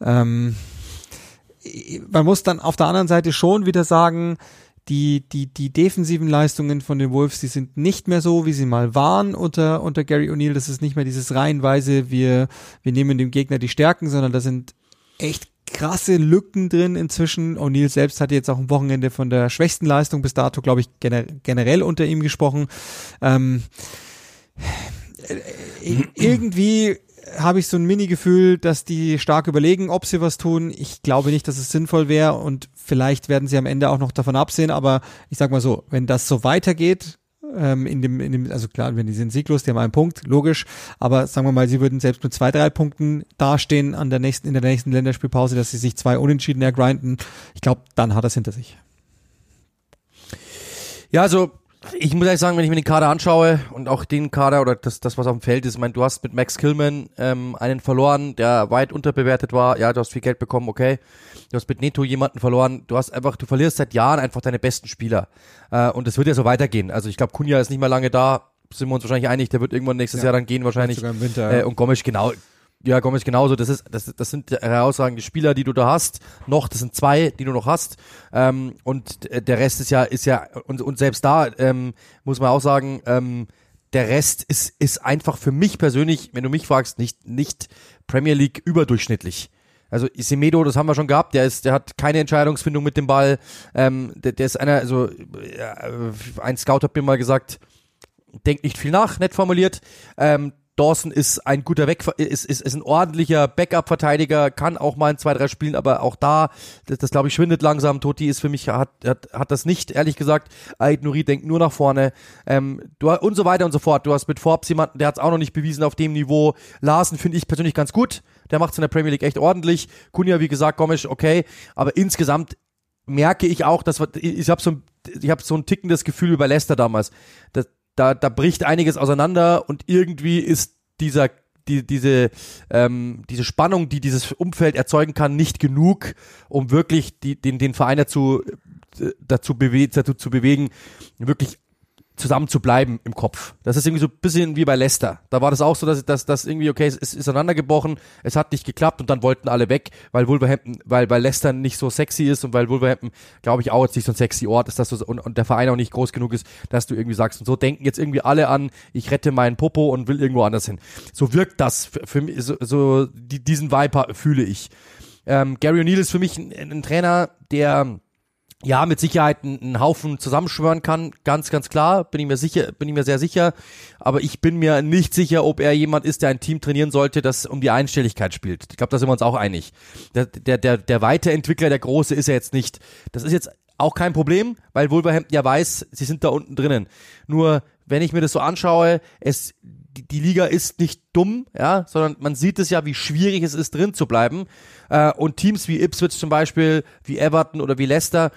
man muss dann auf der anderen Seite schon wieder sagen, die defensiven Leistungen von den Wolves, die sind nicht mehr so, wie sie mal waren unter Gary O'Neill. Das ist nicht mehr dieses reihenweise, wir nehmen dem Gegner die Stärken, sondern da sind echt krasse Lücken drin inzwischen. O'Neill selbst hatte jetzt auch am Wochenende von der schwächsten Leistung bis dato, glaube ich, generell unter ihm gesprochen. Irgendwie habe ich so ein Mini-Gefühl, dass die stark überlegen, ob sie was tun. Ich glaube nicht, dass es sinnvoll wäre und vielleicht werden sie am Ende auch noch davon absehen, aber ich sag mal so, wenn das so weitergeht, also klar, wenn die sind sieglos, die haben einen Punkt, logisch, aber sagen wir mal, sie würden selbst mit 2-3 Punkten dastehen in der nächsten Länderspielpause, dass sie sich 2 Unentschieden ergrinden. Ich glaube, dann hat er es hinter sich. Ja, also ich muss ehrlich sagen, wenn ich mir den Kader anschaue und auch den Kader oder das was auf dem Feld ist, ich meine, du hast mit Max Kilman einen verloren, der weit unterbewertet war. Ja, du hast viel Geld bekommen, okay. Du hast mit Neto jemanden verloren. Du verlierst seit Jahren einfach deine besten Spieler. Und es wird ja so weitergehen. Also ich glaube, Cunha ist nicht mehr lange da. Sind wir uns wahrscheinlich einig, der wird irgendwann nächstes Jahr dann gehen wahrscheinlich. Sogar im Winter. Und Gomes genauso. Das sind herausragende Spieler, die du da hast. Das sind 2, die du noch hast. Und der Rest ist ja und selbst da muss man auch sagen, der Rest ist einfach für mich persönlich, wenn du mich fragst, nicht Premier League überdurchschnittlich. Also Semedo, das haben wir schon gehabt, der hat keine Entscheidungsfindung mit dem Ball. Der ist ein Scout hat mir mal gesagt, denkt nicht viel nach, nett formuliert. Dawson ist ein guter ist ein ordentlicher Backup-Verteidiger, kann auch mal in 2-3 spielen, aber auch da, das glaube ich, schwindet langsam. Totti ist für mich, hat das nicht, ehrlich gesagt. Ait Nouri denkt nur nach vorne. Und so weiter und so fort. Du hast mit Forbes jemanden, der hat es auch noch nicht bewiesen auf dem Niveau. Larsen finde ich persönlich ganz gut. Der macht es in der Premier League echt ordentlich. Cunha, wie gesagt, Gomes, okay. Aber insgesamt merke ich auch, ich habe so ein tickendes Gefühl wie bei Leicester damals. Da bricht einiges auseinander und irgendwie ist diese Spannung, die dieses Umfeld erzeugen kann, nicht genug, um wirklich den Verein dazu zu bewegen, wirklich zusammen zu bleiben im Kopf. Das ist irgendwie so ein bisschen wie bei Leicester. Da war das auch so, dass irgendwie, okay, es ist auseinandergebrochen, es hat nicht geklappt und dann wollten alle weg, weil Leicester nicht so sexy ist und weil Wolverhampton, glaube ich, auch jetzt nicht so ein sexy Ort ist, dass du, und der Verein auch nicht groß genug ist, dass du irgendwie sagst, und so denken jetzt irgendwie alle an, ich rette meinen Popo und will irgendwo anders hin. So wirkt das für mich, diesen Vibe fühle ich. Gary O'Neill ist für mich ein Trainer, der mit Sicherheit einen Haufen zusammenschwören kann, ganz, ganz klar, bin ich mir sehr sicher, aber ich bin mir nicht sicher, ob er jemand ist, der ein Team trainieren sollte, das um die Einstelligkeit spielt. Ich glaube, da sind wir uns auch einig. Der Weiterentwickler, der Große, ist er jetzt nicht. Das ist jetzt auch kein Problem, weil Wolverhampton ja weiß, sie sind da unten drinnen. Nur, wenn ich mir das so anschaue, die Liga ist nicht dumm, ja, sondern man sieht es ja, wie schwierig es ist, drin zu bleiben. Und Teams wie Ipswich zum Beispiel, wie Everton oder wie Leicester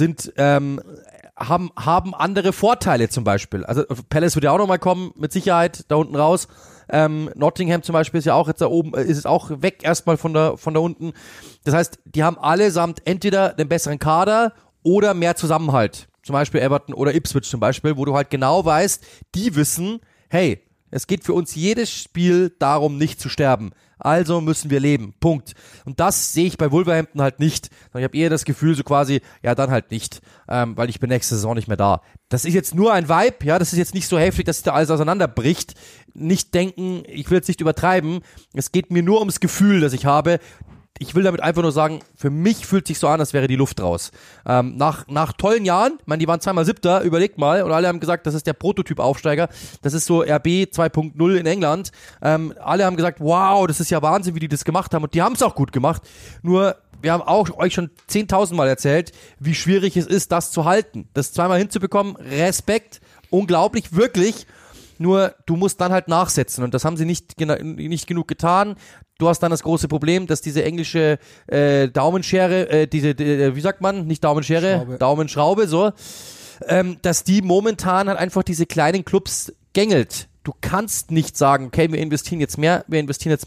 haben andere Vorteile zum Beispiel. Also Palace wird ja auch nochmal kommen, mit Sicherheit, da unten raus. Nottingham zum Beispiel ist ja auch jetzt da oben, ist es auch weg erstmal von da unten. Das heißt, die haben allesamt entweder den besseren Kader oder mehr Zusammenhalt. Zum Beispiel Everton oder Ipswich zum Beispiel, wo du halt genau weißt, die wissen, hey, es geht für uns jedes Spiel darum, nicht zu sterben. Also müssen wir leben. Punkt. Und das sehe ich bei Wolverhampton halt nicht. Ich habe eher das Gefühl, so quasi, ja, dann halt nicht, weil ich bin nächste Saison nicht mehr da. Das ist jetzt nur ein Vibe, ja, das ist jetzt nicht so heftig, dass sich da alles auseinanderbricht. Nicht denken, ich will jetzt nicht übertreiben. Es geht mir nur ums Gefühl, das ich habe. Ich will damit einfach nur sagen, für mich fühlt sich so an, als wäre die Luft raus. Nach tollen Jahren, ich meine, die waren zweimal Siebter, überlegt mal, und alle haben gesagt, das ist der Prototyp-Aufsteiger, das ist so RB 2.0 in England. Alle haben gesagt, wow, das ist ja Wahnsinn, wie die das gemacht haben, und die haben es auch gut gemacht. Nur, wir haben auch euch schon 10.000 Mal erzählt, wie schwierig es ist, das zu halten. Das zweimal hinzubekommen, Respekt, unglaublich, wirklich. Nur, du musst dann halt nachsetzen, und das haben sie nicht genug getan. Du hast dann das große Problem, dass diese englische Daumenschere, wie sagt man, nicht Daumenschere, Daumenschraube, so, dass die momentan halt einfach diese kleinen Clubs gängelt. Du kannst nicht sagen, okay, wir investieren jetzt mehr, in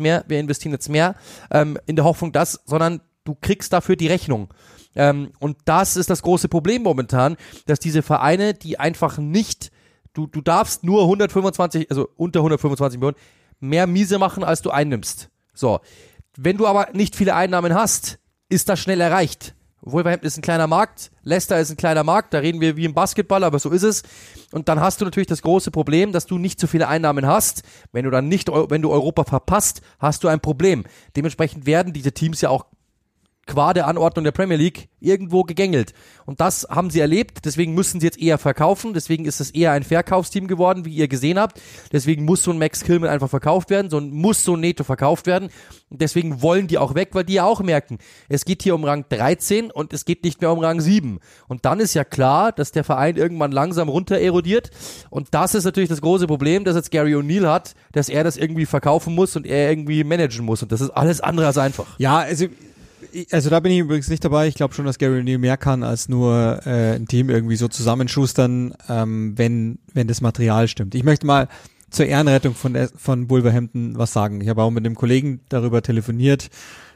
der Hoffnung sondern du kriegst dafür die Rechnung. Und das ist das große Problem momentan, dass diese Vereine, die einfach nicht, du darfst nur unter 125 Millionen mehr Miese machen, als du einnimmst. So, wenn du aber nicht viele Einnahmen hast, ist das schnell erreicht. Wolverhampton ist ein kleiner Markt, Leicester ist ein kleiner Markt, da reden wir wie im Basketball, aber so ist es. Und dann hast du natürlich das große Problem, dass du nicht so viele Einnahmen hast. Wenn du Europa verpasst, hast du ein Problem. Dementsprechend werden diese Teams ja auch qua der Anordnung der Premier League irgendwo gegängelt. Und das haben sie erlebt, deswegen müssen sie jetzt eher verkaufen, deswegen ist es eher ein Verkaufsteam geworden, wie ihr gesehen habt. Deswegen muss so ein Max Kilman einfach verkauft werden, muss so ein Neto verkauft werden. Und deswegen wollen die auch weg, weil die ja auch merken, es geht hier um Rang 13 und es geht nicht mehr um Rang 7. Und dann ist ja klar, dass der Verein irgendwann langsam runter erodiert. Und das ist natürlich das große Problem, das jetzt Gary O'Neill hat, dass er das irgendwie verkaufen muss und er irgendwie managen muss. Und das ist alles andere als einfach. Ja, also da bin ich übrigens nicht dabei. Ich glaube schon, dass Gary O'Neill mehr kann, als nur ein Team irgendwie so zusammenschustern, wenn das Material stimmt. Ich möchte mal zur Ehrenrettung von Wolverhampton was sagen. Ich habe auch mit einem Kollegen darüber telefoniert,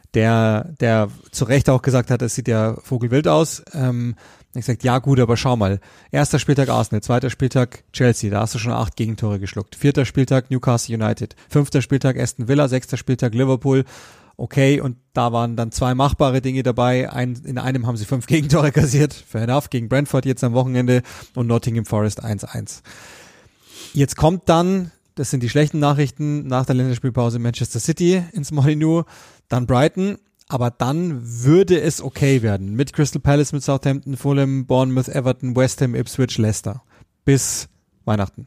der zu Recht auch gesagt hat, es sieht ja vogelwild aus. Ich gesagt, ja gut, aber schau mal. 1. Spieltag Arsenal, 2. Spieltag Chelsea, da hast du schon 8 Gegentore geschluckt. 4. Spieltag Newcastle United, 5. Spieltag Aston Villa, 6. Spieltag Liverpool. Okay, und da waren dann 2 machbare Dinge dabei. In einem haben sie 5 Gegentore kassiert. Fair enough, gegen Brentford jetzt am Wochenende und Nottingham Forest 1-1. Jetzt kommt dann, das sind die schlechten Nachrichten, nach der Länderspielpause Manchester City ins Molineux, dann Brighton, aber dann würde es okay werden. Mit Crystal Palace, mit Southampton, Fulham, Bournemouth, Everton, West Ham, Ipswich, Leicester. Bis Weihnachten.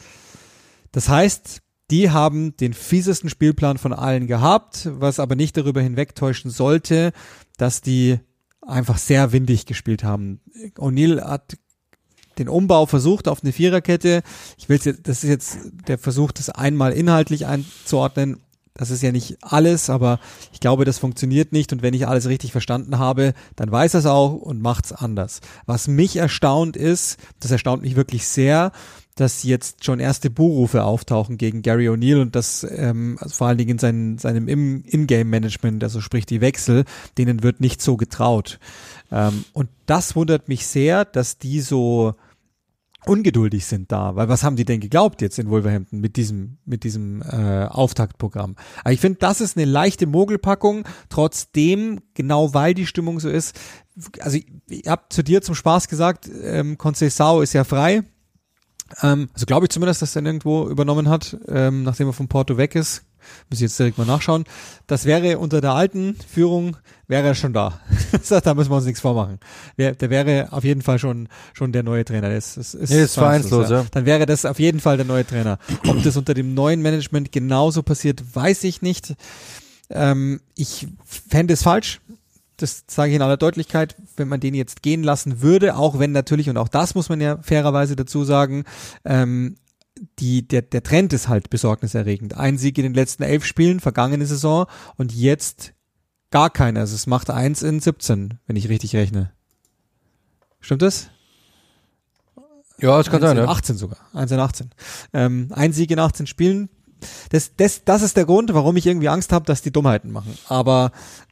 Das heißt, die haben den fiesesten Spielplan von allen gehabt, was aber nicht darüber hinwegtäuschen sollte, dass die einfach sehr windig gespielt haben. O'Neill hat den Umbau versucht auf eine Viererkette. Das ist jetzt der Versuch, das einmal inhaltlich einzuordnen. Das ist ja nicht alles, aber ich glaube, das funktioniert nicht und wenn ich alles richtig verstanden habe, dann weiß er es auch und macht's anders. Was mich erstaunt ist, das erstaunt mich wirklich sehr, dass jetzt schon erste Buhrufe auftauchen gegen Gary O'Neill und das also vor allen Dingen in seinem In-Game-Management, also sprich die Wechsel, denen wird nicht so getraut. Und das wundert mich sehr, dass die so ungeduldig sind da, weil was haben die denn geglaubt jetzt in Wolverhampton mit diesem Auftaktprogramm? Aber ich finde, das ist eine leichte Mogelpackung, trotzdem, genau weil die Stimmung so ist, also ich habe zu dir zum Spaß gesagt, Conceição ist ja frei, also glaube ich zumindest, dass er irgendwo übernommen hat, nachdem er von Porto weg ist. Muss ich jetzt direkt mal nachschauen. Das wäre unter der alten Führung, wäre er schon da. Da müssen wir uns nichts vormachen. Der wäre auf jeden Fall schon der neue Trainer. Das ist vereinslos, ja. Dann wäre das auf jeden Fall der neue Trainer. Ob das unter dem neuen Management genauso passiert, weiß ich nicht. Ich fände es falsch. Das sage ich in aller Deutlichkeit, wenn man den jetzt gehen lassen würde, auch wenn natürlich, und auch das muss man ja fairerweise dazu sagen, der Trend ist halt besorgniserregend. Ein Sieg in den letzten 11 Spielen, vergangene Saison, und jetzt gar keiner. Also es macht 1 in 17, wenn ich richtig rechne. Stimmt das? Ja, das kann sein, ja. 18 sogar. 1 in 18. Ein Sieg in 18 Spielen. Das ist der Grund, warum ich irgendwie Angst habe, dass die Dummheiten machen. Aber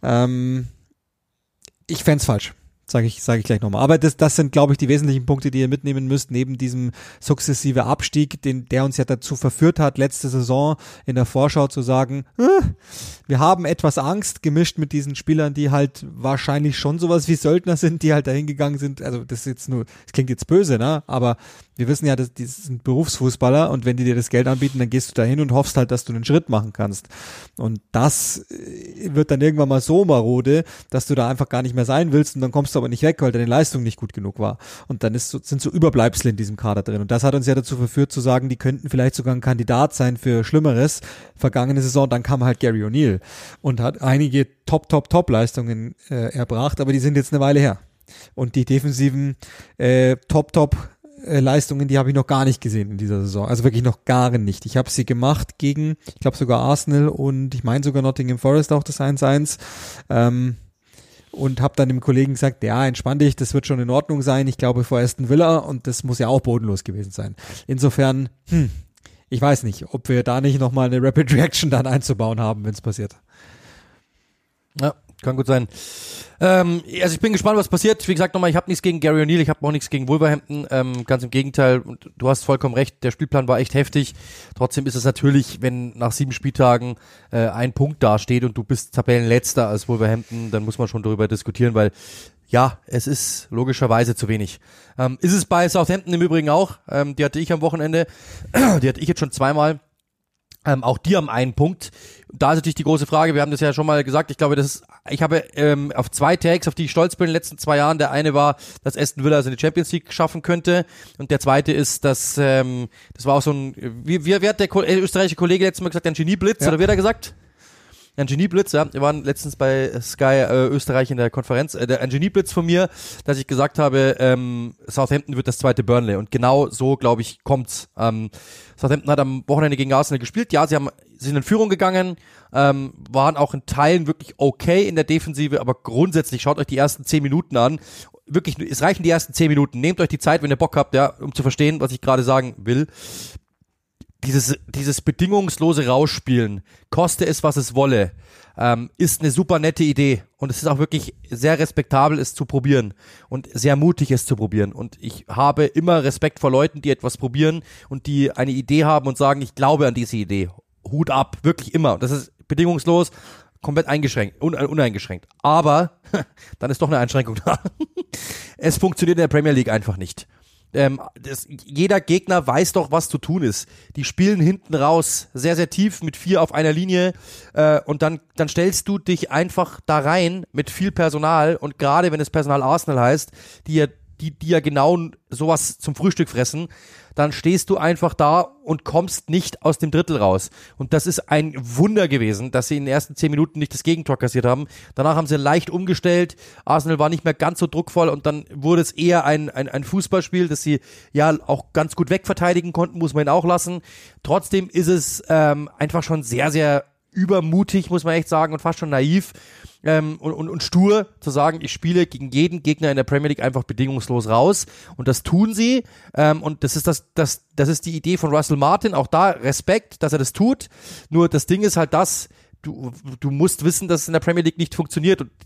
ich fänd's falsch. Sage ich gleich nochmal. Aber das sind, glaube ich, die wesentlichen Punkte, die ihr mitnehmen müsst, neben diesem sukzessive Abstieg, der uns ja dazu verführt hat, letzte Saison in der Vorschau zu sagen, wir haben etwas Angst, gemischt mit diesen Spielern, die halt wahrscheinlich schon sowas wie Söldner sind, die halt dahin gegangen sind. Also das ist jetzt nur, das klingt jetzt böse, ne? Aber wir wissen ja, die sind Berufsfußballer und wenn die dir das Geld anbieten, dann gehst du dahin und hoffst halt, dass du einen Schritt machen kannst. Und das wird dann irgendwann mal so marode, dass du da einfach gar nicht mehr sein willst und dann kommst du aber nicht weg, weil deine Leistung nicht gut genug war. Und dann sind so Überbleibsel in diesem Kader drin. Und das hat uns ja dazu verführt zu sagen, die könnten vielleicht sogar ein Kandidat sein für Schlimmeres. Vergangene Saison, dann kam halt Gary O'Neill und hat einige Top-Leistungen erbracht, aber die sind jetzt eine Weile her. Und die defensiven Leistungen, die habe ich noch gar nicht gesehen in dieser Saison. Also wirklich noch gar nicht. Ich habe sie gemacht gegen, ich glaube sogar Arsenal und ich meine sogar Nottingham Forest auch das 1-1. Und habe dann dem Kollegen gesagt, ja, entspann dich, das wird schon in Ordnung sein. Ich glaube vor Aston Villa und das muss ja auch bodenlos gewesen sein. Insofern, ich weiß nicht, ob wir da nicht nochmal eine Rapid Reaction dann einzubauen haben, wenn es passiert. Ja, kann gut sein. Also ich bin gespannt, was passiert. Wie gesagt, nochmal, ich habe nichts gegen Gary O'Neill, ich habe auch nichts gegen Wolverhampton. Ganz im Gegenteil, du hast vollkommen recht, der Spielplan war echt heftig. Trotzdem ist es natürlich, wenn nach 7 Spieltagen ein Punkt dasteht und du bist Tabellenletzter als Wolverhampton, dann muss man schon darüber diskutieren, weil ja, es ist logischerweise zu wenig. Ist es bei Southampton im Übrigen auch. Die hatte ich am Wochenende, die hatte ich jetzt schon zweimal. Auch die haben einen Punkt. Da ist natürlich die große Frage, wir haben das ja schon mal gesagt, ich glaube, ich habe auf 2 Tags, auf die ich stolz bin in den letzten 2 Jahren. Der eine war, dass Aston Villa also eine Champions League schaffen könnte, und der zweite ist, dass das war auch so ein, wie hat der österreichische Kollege letztes Mal gesagt, ein Genieblitz, oder wie hat er gesagt? Ein Genieblitz, ja. Wir waren letztens bei Sky Österreich in der Konferenz. Ein Genieblitz von mir, dass ich gesagt habe, Southampton wird das zweite Burnley. Und genau so, glaube ich, kommt's. Southampton hat am Wochenende gegen Arsenal gespielt. Ja, sie sind in Führung gegangen, waren auch in Teilen wirklich okay in der Defensive, aber grundsätzlich schaut euch die ersten 10 Minuten an. Wirklich, es reichen die ersten 10 Minuten. Nehmt euch die Zeit, wenn ihr Bock habt, ja, um zu verstehen, was ich gerade sagen will. Dieses bedingungslose Rausspielen, koste es, was es wolle, ist eine super nette Idee, und es ist auch wirklich sehr respektabel, es zu probieren, und sehr mutig, es zu probieren, und ich habe immer Respekt vor Leuten, die etwas probieren und die eine Idee haben und sagen, ich glaube an diese Idee. Hut ab, wirklich immer. Und das ist bedingungslos, komplett uneingeschränkt. Aber dann ist doch eine Einschränkung da. Es funktioniert in der Premier League einfach nicht. Jeder Gegner weiß doch, was zu tun ist. Die spielen hinten raus sehr, sehr tief mit 4 auf einer Linie, und dann stellst du dich einfach da rein mit viel Personal, und gerade wenn es Personal Arsenal heißt, die ja genau sowas zum Frühstück fressen, dann stehst du einfach da und kommst nicht aus dem Drittel raus. Und das ist ein Wunder gewesen, dass sie in den ersten 10 Minuten nicht das Gegentor kassiert haben. Danach haben sie leicht umgestellt. Arsenal war nicht mehr ganz so druckvoll, und dann wurde es eher ein Fußballspiel, das sie ja auch ganz gut wegverteidigen konnten, muss man ihn auch lassen. Trotzdem ist es einfach schon sehr, sehr übermutig, muss man echt sagen, und fast schon naiv und stur zu sagen, ich spiele gegen jeden Gegner in der Premier League einfach bedingungslos raus, und das tun sie, und das ist die Idee von Russell Martin, auch da Respekt, dass er das tut, nur das Ding ist halt du musst wissen, dass es in der Premier League nicht funktioniert, und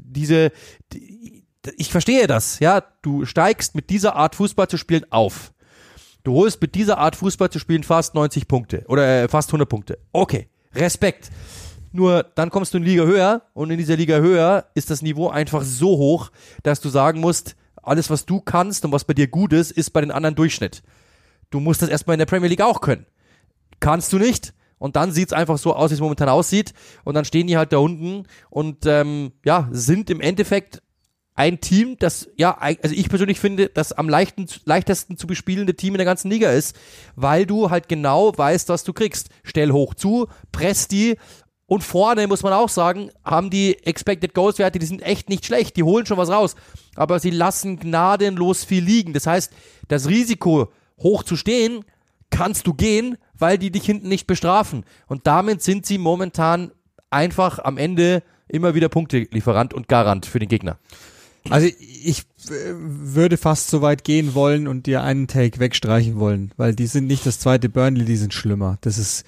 ich verstehe das, ja, du steigst mit dieser Art Fußball zu spielen auf. Du holst mit dieser Art Fußball zu spielen fast 90 Punkte oder fast 100 Punkte. Okay, Respekt. Nur dann kommst du in Liga höher, und in dieser Liga höher ist das Niveau einfach so hoch, dass du sagen musst, alles, was du kannst und was bei dir gut ist bei den anderen Durchschnitt. Du musst das erstmal in der Premier League auch können. Kannst du nicht, und dann sieht's einfach so aus, wie es momentan aussieht, und dann stehen die halt da unten und sind im Endeffekt ein Team, das, also ich persönlich finde, das am leichtesten zu bespielende Team in der ganzen Liga ist, weil du halt genau weißt, was du kriegst. Stell hoch zu, press die, und vorne, muss man auch sagen, haben die Expected Goals Werte, die sind echt nicht schlecht, die holen schon was raus, aber sie lassen gnadenlos viel liegen. Das heißt, das Risiko, hoch zu stehen, kannst du gehen, weil die dich hinten nicht bestrafen, und damit sind sie momentan einfach am Ende immer wieder Punktelieferant und Garant für den Gegner. Also ich würde fast so weit gehen wollen und dir einen Take wegstreichen wollen, weil die sind nicht das zweite Burnley, die sind schlimmer. Das ist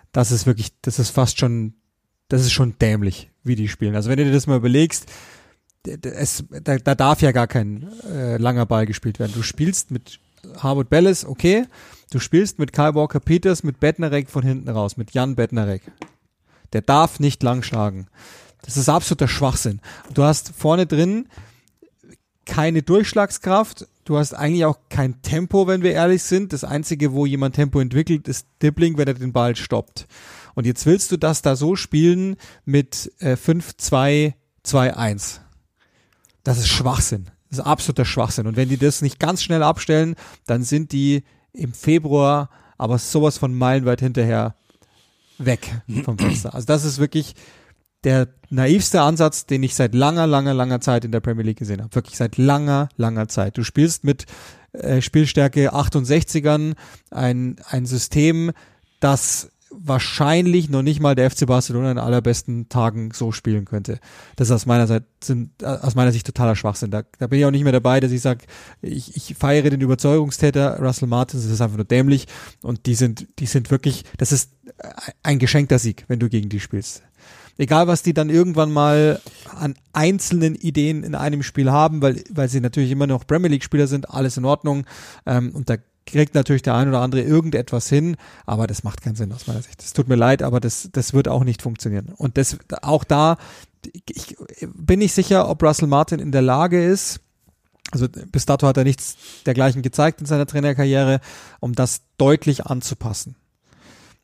schon dämlich, wie die spielen. Also wenn du dir das mal überlegst, da darf ja gar kein langer Ball gespielt werden. Du spielst mit Harwood Bellis, okay, du spielst mit Kyle Walker-Peters, mit Bednarek von hinten raus, mit Jan Bednarek. Der darf nicht lang schlagen. Das ist absoluter Schwachsinn. Du hast vorne drin keine Durchschlagskraft, du hast eigentlich auch kein Tempo, wenn wir ehrlich sind. Das Einzige, wo jemand Tempo entwickelt, ist Dribbling, wenn er den Ball stoppt. Und jetzt willst du das da so spielen mit 5-2-2-1. Das ist Schwachsinn. Das ist absoluter Schwachsinn. Und wenn die das nicht ganz schnell abstellen, dann sind die im Februar aber sowas von meilenweit hinterher weg vom Fenster. Also das ist wirklich der naivste Ansatz, den ich seit langer Zeit in der Premier League gesehen habe. Wirklich seit langer Zeit. Du spielst mit Spielstärke 68ern ein System, das wahrscheinlich noch nicht mal der FC Barcelona in allerbesten Tagen so spielen könnte. Das ist aus meiner Sicht totaler Schwachsinn. Da bin ich auch nicht mehr dabei, dass ich sage, ich feiere den Überzeugungstäter Russell Martin, das ist einfach nur dämlich, und die sind wirklich, das ist ein geschenkter Sieg, wenn du gegen die spielst. Egal, was die dann irgendwann mal an einzelnen Ideen in einem Spiel haben, weil sie natürlich immer noch Premier League Spieler sind, alles in Ordnung, und da kriegt natürlich der ein oder andere irgendetwas hin, aber das macht keinen Sinn aus meiner Sicht. Es tut mir leid, aber das wird auch nicht funktionieren. Und auch da bin ich sicher, ob Russell Martin in der Lage ist, also bis dato hat er nichts dergleichen gezeigt in seiner Trainerkarriere, um das deutlich anzupassen.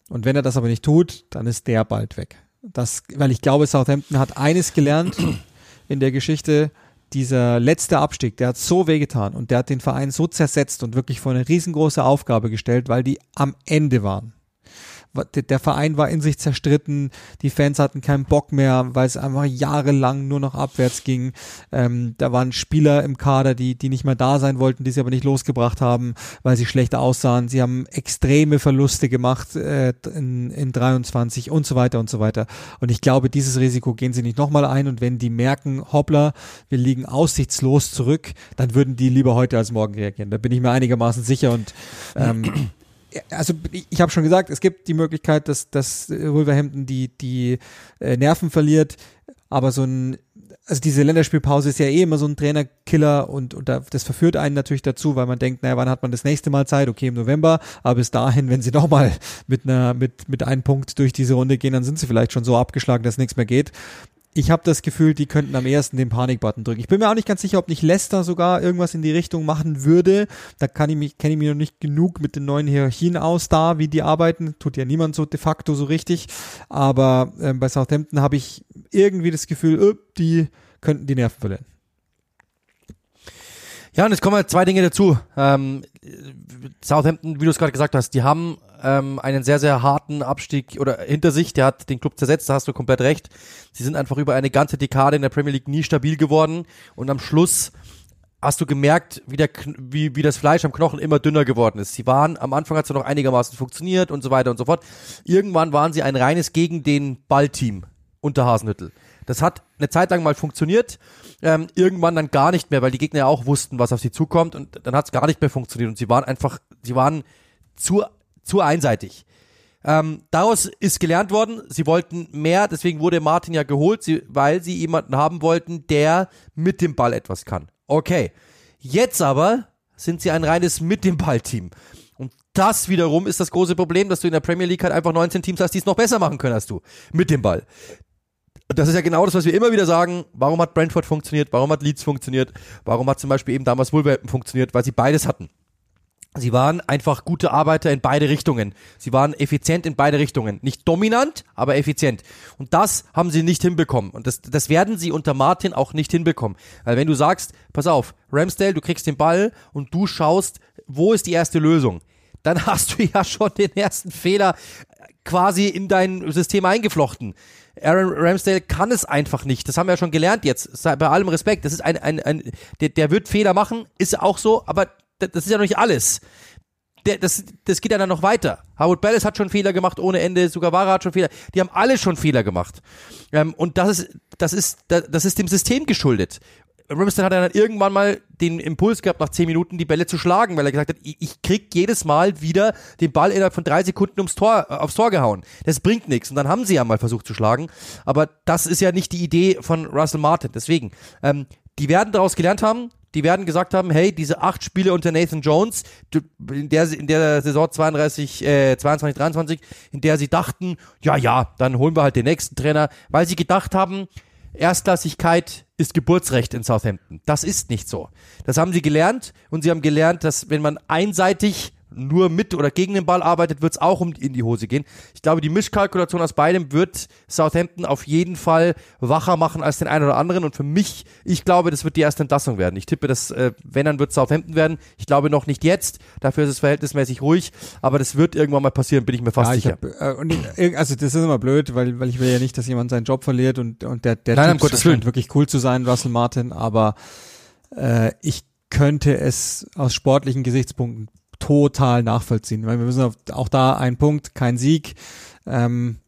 Und wenn er das aber nicht tut, dann ist der bald weg. Weil ich glaube, Southampton hat eines gelernt in der Geschichte, dieser letzte Abstieg, der hat so wehgetan und der hat den Verein so zersetzt und wirklich vor eine riesengroße Aufgabe gestellt, weil die am Ende waren. Der Verein war in sich zerstritten, die Fans hatten keinen Bock mehr, weil es einfach jahrelang nur noch abwärts ging. Da waren Spieler im Kader, die nicht mehr da sein wollten, die sie aber nicht losgebracht haben, weil sie schlecht aussahen. Sie haben extreme Verluste gemacht in 23 und so weiter und so weiter. Und ich glaube, dieses Risiko gehen sie nicht nochmal ein. Und wenn die merken, hoppla, wir liegen aussichtslos zurück, dann würden die lieber heute als morgen reagieren. Da bin ich mir einigermaßen sicher. Und also ich habe schon gesagt, es gibt die Möglichkeit, dass Wolverhampton die Nerven verliert, aber also diese Länderspielpause ist ja eh immer so ein Trainerkiller und das verführt einen natürlich dazu, weil man denkt, naja, wann hat man das nächste Mal Zeit? Okay, im November, aber bis dahin, wenn sie nochmal mit einem Punkt durch diese Runde gehen, dann sind sie vielleicht schon so abgeschlagen, dass nichts mehr geht. Ich habe das Gefühl, die könnten am ehesten den Panikbutton drücken. Ich bin mir auch nicht ganz sicher, ob nicht Leicester sogar irgendwas in die Richtung machen würde. Da kenne ich mich noch nicht genug mit den neuen Hierarchien aus da, wie die arbeiten. Tut ja niemand so de facto so richtig. Aber bei Southampton habe ich irgendwie das Gefühl, die könnten die Nerven verlieren. Ja, und jetzt kommen zwei Dinge dazu. Southampton, wie du es gerade gesagt hast, die haben einen sehr, sehr harten Abstieg oder hinter sich, der hat den Club zersetzt, da hast du komplett recht. Sie sind einfach über eine ganze Dekade in der Premier League nie stabil geworden und am Schluss hast du gemerkt, wie das Fleisch am Knochen immer dünner geworden ist. Sie waren, am Anfang hat es noch einigermaßen funktioniert und so weiter und so fort. Irgendwann waren sie ein reines gegen den Ball-Team unter Hasenhüttl. Das hat eine Zeit lang mal funktioniert, irgendwann dann gar nicht mehr, weil die Gegner ja auch wussten, was auf sie zukommt und dann hat es gar nicht mehr funktioniert und sie waren zu einseitig. Daraus ist gelernt worden, sie wollten mehr, deswegen wurde Martin ja geholt, weil sie jemanden haben wollten, der mit dem Ball etwas kann. Okay, jetzt aber sind sie ein reines mit dem Ball-Team. Und das wiederum ist das große Problem, dass du in der Premier League halt einfach 19 Teams hast, die es noch besser machen können als du, mit dem Ball. Das ist ja genau das, was wir immer wieder sagen, warum hat Brentford funktioniert, warum hat Leeds funktioniert, warum hat zum Beispiel eben damals Wolverhampton funktioniert, weil sie beides hatten. Sie waren einfach gute Arbeiter in beide Richtungen. Sie waren effizient in beide Richtungen. Nicht dominant, aber effizient. Und das haben sie nicht hinbekommen. Und das werden sie unter Martin auch nicht hinbekommen. Weil wenn du sagst, pass auf, Ramsdale, du kriegst den Ball und du schaust, wo ist die erste Lösung, dann hast du ja schon den ersten Fehler quasi in dein System eingeflochten. Aaron Ramsdale kann es einfach nicht. Das haben wir ja schon gelernt jetzt. Bei allem Respekt. Das ist der wird Fehler machen, ist auch so, aber das ist ja noch nicht alles. Das geht ja dann noch weiter. Howard Bellis hat schon Fehler gemacht ohne Ende, Sugawara hat schon Fehler. Die haben alle schon Fehler gemacht. Und das ist dem System geschuldet. Ramsdale hat dann irgendwann mal den Impuls gehabt, nach 10 Minuten die Bälle zu schlagen, weil er gesagt hat, ich krieg jedes Mal wieder den Ball innerhalb von 3 Sekunden aufs Tor gehauen. Das bringt nichts. Und dann haben sie ja mal versucht zu schlagen. Aber das ist ja nicht die Idee von Russell Martin. Deswegen, die werden daraus gelernt haben. Die werden gesagt haben, hey, diese 8 Spiele unter Nathan Jones, in der Saison 22, 23, in der sie dachten, ja, dann holen wir halt den nächsten Trainer, weil sie gedacht haben, Erstklassigkeit ist Geburtsrecht in Southampton. Das ist nicht so. Das haben sie gelernt und sie haben gelernt, dass wenn man einseitig nur mit oder gegen den Ball arbeitet, wird es auch in die Hose gehen. Ich glaube, die Mischkalkulation aus beidem wird Southampton auf jeden Fall wacher machen als den einen oder anderen und für mich, ich glaube, das wird die erste Entlassung werden. Ich tippe, dass wenn, dann wird Southampton werden. Ich glaube noch nicht jetzt, dafür ist es verhältnismäßig ruhig, aber das wird irgendwann mal passieren, bin ich mir fast sicher. Also das ist immer blöd, weil ich will ja nicht, dass jemand seinen Job verliert und der Nein, Typ scheint wirklich cool zu sein, Russell Martin, aber ich könnte es aus sportlichen Gesichtspunkten total nachvollziehen, weil wir müssen auch da einen Punkt, kein Sieg. Am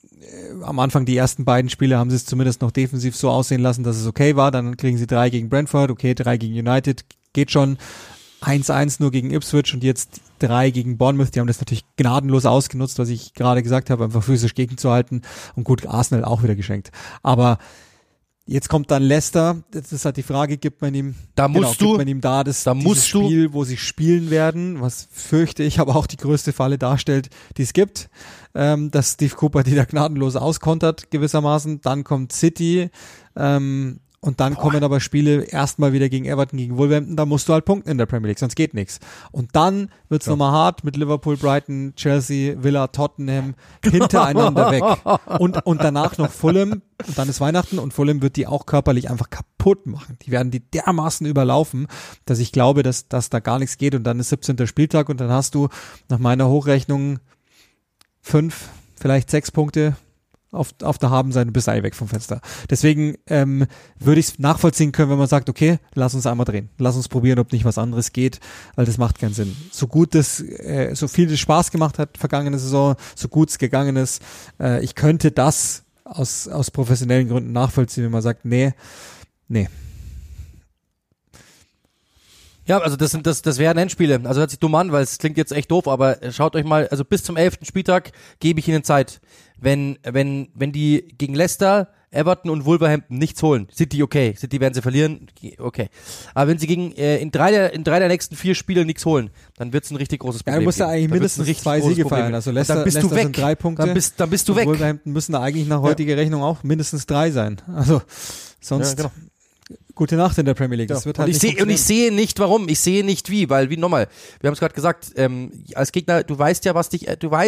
Anfang die ersten beiden Spiele haben sie es zumindest noch defensiv so aussehen lassen, dass es okay war. Dann kriegen sie 3 gegen Brentford, okay, 3 gegen United, geht schon. 1-1 nur gegen Ipswich und jetzt 3 gegen Bournemouth. Die haben das natürlich gnadenlos ausgenutzt, was ich gerade gesagt habe, einfach physisch gegenzuhalten. Und gut, Arsenal auch wieder geschenkt. Aber jetzt kommt dann Leicester, das ist halt die Frage, gibt man ihm dieses Spiel, wo sie spielen werden, was fürchte ich aber auch die größte Falle darstellt, die es gibt, dass Steve Cooper die da gnadenlos auskontert gewissermaßen, dann kommt City Und dann kommen aber Spiele erstmal wieder gegen Everton, gegen Wolverhampton, da musst du halt punkten in der Premier League, sonst geht nichts. Und dann wird's nochmal hart mit Liverpool, Brighton, Chelsea, Villa, Tottenham hintereinander weg. Und danach noch Fulham, und dann ist Weihnachten, und Fulham wird die auch körperlich einfach kaputt machen. Die werden die dermaßen überlaufen, dass ich glaube, dass da gar nichts geht, und dann ist 17. Spieltag, und dann hast du nach meiner Hochrechnung 5, vielleicht 6 Punkte auf der Habenseite, bist du weg vom Fenster. Deswegen würde ich es nachvollziehen können, wenn man sagt, okay, lass uns einmal drehen. Lass uns probieren, ob nicht was anderes geht, weil das macht keinen Sinn. So viel das Spaß gemacht hat, vergangene Saison, so gut es gegangen ist, ich könnte das aus professionellen Gründen nachvollziehen, wenn man sagt, nee. Ja, also das wären Endspiele. Also hört sich dumm an, weil es klingt jetzt echt doof, aber schaut euch mal, also bis zum 11. Spieltag gebe ich ihnen Zeit. Wenn die gegen Leicester, Everton und Wolverhampton nichts holen, City okay, City werden sie verlieren, okay. Aber wenn sie gegen in drei der nächsten 4 Spiele nichts holen, dann wird's ein richtig großes Problem. Ja, du musst ja eigentlich mindestens 2 Siege feiern. Also Leicester sind 3 Punkte. Dann bist du weg. Wolverhampton müssen da eigentlich nach heutiger Rechnung auch mindestens 3 sein. Also sonst gute Nacht in der Premier League. Das wird halt und ich sehe nicht warum, ich sehe nicht wie, weil nochmal, wir haben es gerade gesagt, als Gegner, du weißt ja, was dich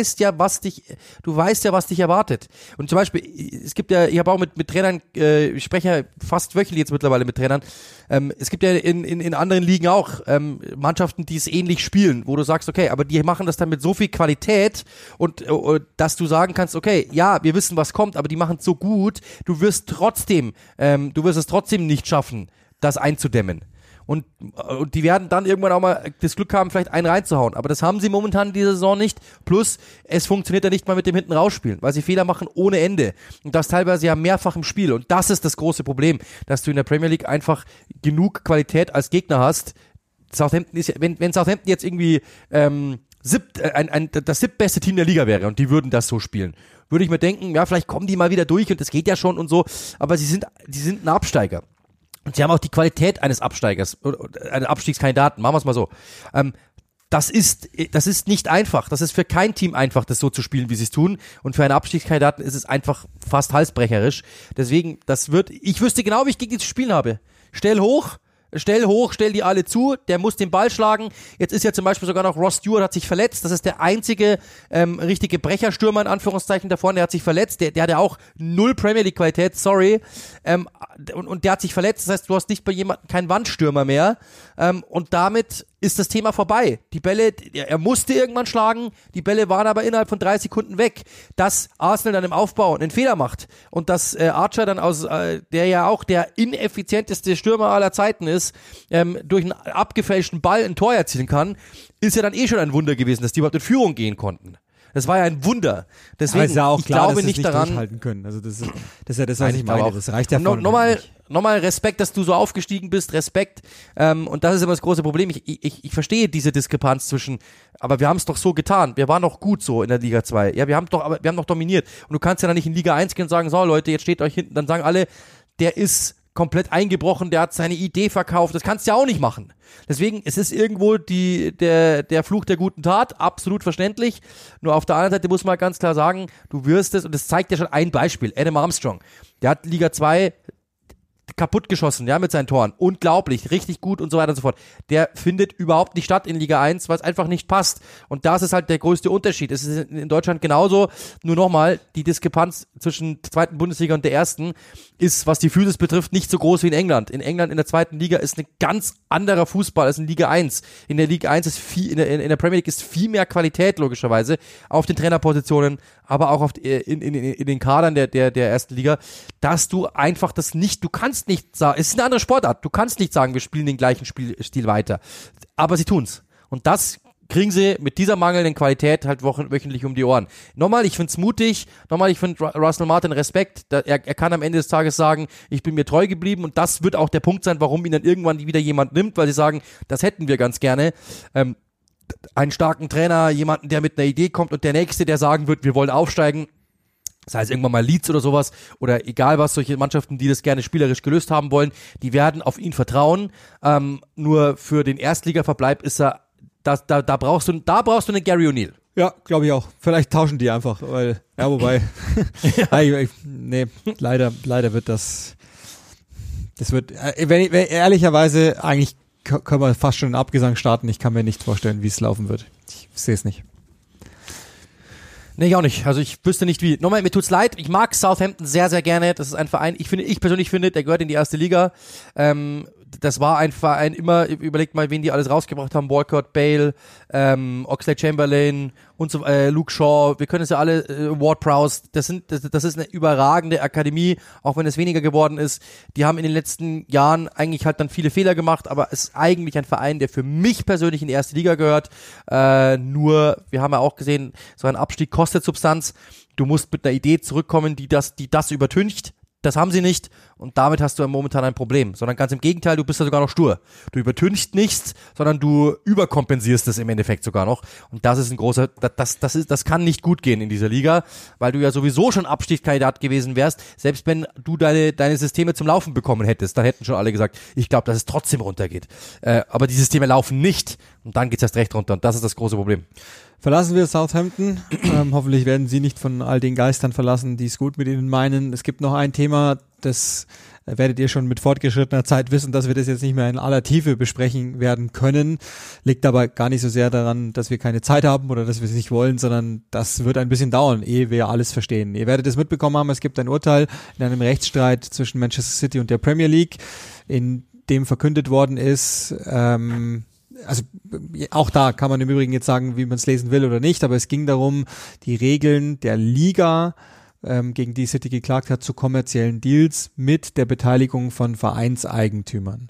erwartet. Und zum Beispiel, es gibt ja, ich habe auch mit Trainern, ich spreche ja fast wöchentlich jetzt mittlerweile mit Trainern, es gibt ja in anderen Ligen auch Mannschaften, die es ähnlich spielen, wo du sagst, okay, aber die machen das dann mit so viel Qualität und dass du sagen kannst, okay, ja, wir wissen, was kommt, aber die machen es so gut, du wirst es trotzdem nicht schaffen, das einzudämmen. Und die werden dann irgendwann auch mal das Glück haben, vielleicht einen reinzuhauen. Aber das haben sie momentan in dieser Saison nicht. Plus, es funktioniert ja nicht mal mit dem hinten rausspielen, weil sie Fehler machen ohne Ende. Und das teilweise ja mehrfach im Spiel. Und das ist das große Problem, dass du in der Premier League einfach genug Qualität als Gegner hast. Southampton ist ja, wenn Southampton jetzt irgendwie das 7. beste Team der Liga wäre und die würden das so spielen, würde ich mir denken, ja, vielleicht kommen die mal wieder durch und das geht ja schon und so. Aber sie sind ein Absteiger. Und sie haben auch die Qualität eines Absteigers, eines Abstiegskandidaten, machen wir es mal so. Das ist nicht einfach. Das ist für kein Team einfach, das so zu spielen, wie sie es tun. Und für einen Abstiegskandidaten ist es einfach fast halsbrecherisch. Deswegen, ich wüsste genau, wie ich gegen die zu spielen habe. Stell hoch, stell die alle zu, der muss den Ball schlagen. Jetzt ist ja zum Beispiel sogar noch Ross Stewart hat sich verletzt, das ist der einzige richtige Brecherstürmer in Anführungszeichen da vorne, der hat sich verletzt, der hat ja auch 0 Premier League Qualität, sorry, und der hat sich verletzt, das heißt, du hast nicht bei jemandem keinen Wandstürmer mehr, und damit ist das Thema vorbei. Die Bälle, er musste irgendwann schlagen, die Bälle waren aber innerhalb von 3 Sekunden weg. Dass Arsenal dann im Aufbau einen Fehler macht und dass Archer dann der ja auch der ineffizienteste Stürmer aller Zeiten ist, durch einen abgefälschten Ball ein Tor erzielen kann, ist ja dann schon ein Wunder gewesen, dass die überhaupt in Führung gehen konnten. Das war ja ein Wunder. Deswegen, ist ja auch ich klar, glaube dass nicht daran, durchhalten können. Also das ist ja das, was ich meine. Das reicht ja von. Nochmal Respekt, dass du so aufgestiegen bist, Respekt. Und das ist immer das große Problem. Ich verstehe diese Diskrepanz aber wir haben es doch so getan. Wir waren doch gut so in der Liga 2. Ja, wir haben doch dominiert. Und du kannst ja dann nicht in Liga 1 gehen und sagen, so Leute, jetzt steht euch hinten. Dann sagen alle, der ist komplett eingebrochen, der hat seine Idee verkauft. Das kannst du ja auch nicht machen. Deswegen, es ist irgendwo der Fluch der guten Tat, absolut verständlich. Nur auf der anderen Seite muss man ganz klar sagen, du wirst es, und das zeigt ja schon ein Beispiel, Adam Armstrong, der hat Liga 2 kaputt geschossen, ja, mit seinen Toren. Unglaublich, richtig gut und so weiter und so fort. Der findet überhaupt nicht statt in Liga 1, weil es einfach nicht passt. Und das ist halt der größte Unterschied. Es ist in Deutschland genauso. Nur nochmal, die Diskrepanz zwischen der 2. Bundesliga und der 1. ist, was die Physis betrifft, nicht so groß wie in England. In England in der 2. Liga ist ein ganz anderer Fußball als in Liga 1. In der Liga 1 ist in der Premier League ist viel mehr Qualität, logischerweise, auf den Trainerpositionen, aber auch in den Kadern der 1. Liga, dass du einfach du kannst nicht sagen, es ist eine andere Sportart, du kannst nicht sagen, wir spielen den gleichen Spielstil weiter. Aber sie tun's. Und das kriegen sie mit dieser mangelnden Qualität halt wöchentlich um die Ohren. Nochmal, ich find's mutig. Nochmal, ich find Russell Martin Respekt. Er kann am Ende des Tages sagen, ich bin mir treu geblieben, und das wird auch der Punkt sein, warum ihn dann irgendwann wieder jemand nimmt, weil sie sagen, das hätten wir ganz gerne. Einen starken Trainer, jemanden, der mit einer Idee kommt, und der Nächste, der sagen wird, wir wollen aufsteigen. Das heißt irgendwann mal Leeds oder sowas, oder egal was, solche Mannschaften, die das gerne spielerisch gelöst haben wollen, die werden auf ihn vertrauen. Nur für den Erstligaverbleib ist da brauchst du einen Gary O'Neill. Ja, glaube ich auch. Vielleicht tauschen die einfach, weil, wobei, nee, leider wird das Das wird, ehrlicherweise, eigentlich können wir fast schon einen Abgesang starten. Ich kann mir nicht vorstellen, wie es laufen wird. Ich sehe es nicht. Nee, ich auch nicht. Also ich wüsste nicht wie. Nochmal, mir tut's leid. Ich mag Southampton sehr, sehr gerne. Das ist ein Verein, ich persönlich finde, der gehört in die erste Liga. Das war ein Verein immer, überlegt mal, wen die alles rausgebracht haben. Walcott, Bale, Oxlade-Chamberlain und so, Luke Shaw. Wir können es ja alle, Ward-Prowse. Das ist eine überragende Akademie, auch wenn es weniger geworden ist. Die haben in den letzten Jahren eigentlich halt dann viele Fehler gemacht, aber es ist eigentlich ein Verein, der für mich persönlich in die erste Liga gehört. Nur, wir haben ja auch gesehen, so ein Abstieg kostet Substanz. Du musst mit einer Idee zurückkommen, die das übertüncht. Das haben sie nicht und damit hast du momentan ein Problem, sondern ganz im Gegenteil, du bist ja sogar noch stur. Du übertünchst nichts, sondern du überkompensierst es im Endeffekt sogar noch und das ist ein großer, das kann nicht gut gehen in dieser Liga, weil du ja sowieso schon Abstiegskandidat gewesen wärst, selbst wenn du deine Systeme zum Laufen bekommen hättest, dann hätten schon alle gesagt, ich glaube, dass es trotzdem runtergeht. Aber die Systeme laufen nicht und dann geht's erst recht runter und das ist das große Problem. Verlassen wir Southampton. Hoffentlich werden sie nicht von all den Geistern verlassen, die es gut mit ihnen meinen. Es gibt noch ein Thema, das werdet ihr schon mit fortgeschrittener Zeit wissen, dass wir das jetzt nicht mehr in aller Tiefe besprechen werden können. Liegt aber gar nicht so sehr daran, dass wir keine Zeit haben oder dass wir es nicht wollen, sondern das wird ein bisschen dauern, ehe wir alles verstehen. Ihr werdet es mitbekommen haben, es gibt ein Urteil in einem Rechtsstreit zwischen Manchester City und der Premier League, in dem verkündet worden ist, also auch da kann man im Übrigen jetzt sagen, wie man es lesen will oder nicht, aber es ging darum, die Regeln der Liga, gegen die City geklagt hat, zu kommerziellen Deals mit der Beteiligung von Vereinseigentümern.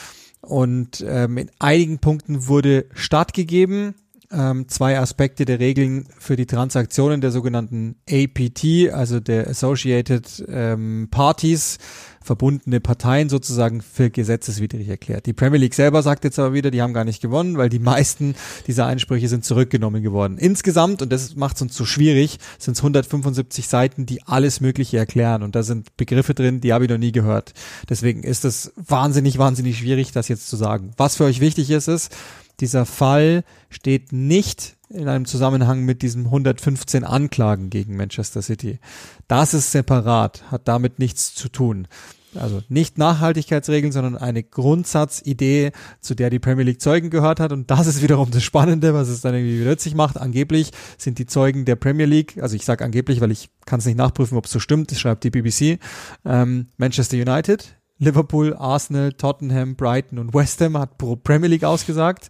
Und in einigen Punkten wurde stattgegeben. 2 Aspekte der Regeln für die Transaktionen der sogenannten APT, also der Associated Parties, verbundene Parteien sozusagen für gesetzeswidrig erklärt. Die Premier League selber sagt jetzt aber wieder, die haben gar nicht gewonnen, weil die meisten dieser Einsprüche sind zurückgenommen geworden. Insgesamt, und das macht es uns so schwierig, sind es 175 Seiten, die alles Mögliche erklären und da sind Begriffe drin, die habe ich noch nie gehört. Deswegen ist es wahnsinnig, wahnsinnig schwierig, das jetzt zu sagen. Was für euch wichtig ist, dieser Fall steht nicht in einem Zusammenhang mit diesen 115 Anklagen gegen Manchester City. Das ist separat, hat damit nichts zu tun. Also nicht Nachhaltigkeitsregeln, sondern eine Grundsatzidee, zu der die Premier League Zeugen gehört hat. Und das ist wiederum das Spannende, was es dann irgendwie witzig macht. Angeblich sind die Zeugen der Premier League, also ich sage angeblich, weil ich kann es nicht nachprüfen, ob es so stimmt, das schreibt die BBC, Manchester United, Liverpool, Arsenal, Tottenham, Brighton und West Ham hat pro Premier League ausgesagt.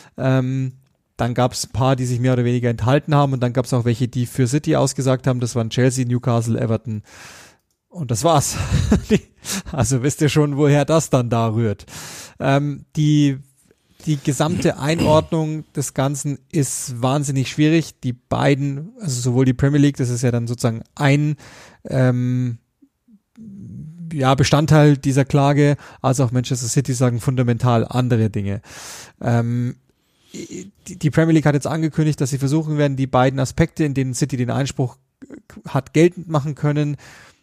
Dann gab es ein paar, die sich mehr oder weniger enthalten haben und dann gab es auch welche, die für City ausgesagt haben. Das waren Chelsea, Newcastle, Everton und das war's. Also wisst ihr schon, woher das dann da rührt. Die gesamte Einordnung des Ganzen ist wahnsinnig schwierig. Die beiden, also sowohl die Premier League, das ist ja dann sozusagen ein Bestandteil dieser Klage, als auch Manchester City sagen fundamental andere Dinge. Die Premier League hat jetzt angekündigt, dass sie versuchen werden, die beiden Aspekte, in denen City den Einspruch hat geltend machen können,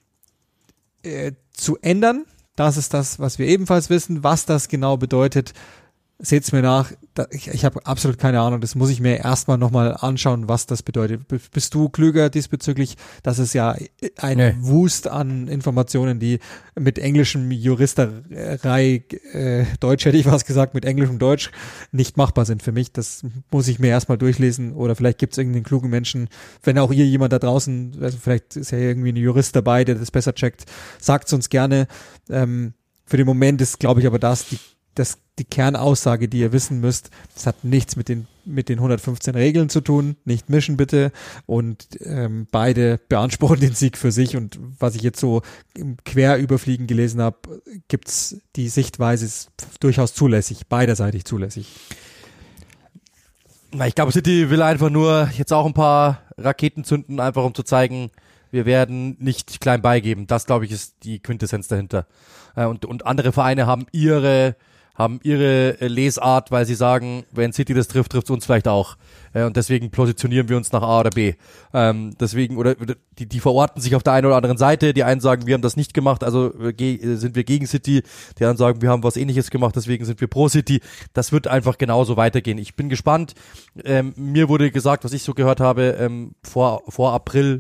zu ändern. Das ist das, was wir ebenfalls wissen. Was das genau bedeutet, seht's mir nach. Ich habe absolut keine Ahnung. Das muss ich mir erstmal nochmal anschauen, was das bedeutet. Bist du klüger diesbezüglich? Das ist ja ein Wust an Informationen, die mit englischem Juristerei, Deutsch hätte ich was gesagt, mit englischem Deutsch nicht machbar sind für mich. Das muss ich mir erstmal durchlesen oder vielleicht gibt's irgendeinen klugen Menschen, wenn auch ihr jemand da draußen, also vielleicht ist ja irgendwie ein Jurist dabei, der das besser checkt, sagt's uns gerne. Für den Moment ist, glaube ich, aber die Kernaussage, die ihr wissen müsst, das hat nichts mit den 115 Regeln zu tun, nicht mischen bitte und beide beanspruchen den Sieg für sich und was ich jetzt so im Querüberfliegen gelesen habe, gibt's die Sichtweise ist durchaus zulässig, beiderseitig zulässig. Na, ich glaube, City will einfach nur jetzt auch ein paar Raketen zünden, einfach um zu zeigen, wir werden nicht klein beigeben. Das, glaube ich, ist die Quintessenz dahinter. Und andere Vereine haben ihre Lesart, weil sie sagen, wenn City das trifft, trifft es uns vielleicht auch. Und deswegen positionieren wir uns nach A oder B. Deswegen, oder die verorten sich auf der einen oder anderen Seite. Die einen sagen, wir haben das nicht gemacht, also sind wir gegen City. Die anderen sagen, wir haben was Ähnliches gemacht, deswegen sind wir pro City. Das wird einfach genauso weitergehen. Ich bin gespannt. Mir wurde gesagt, was ich so gehört habe, vor April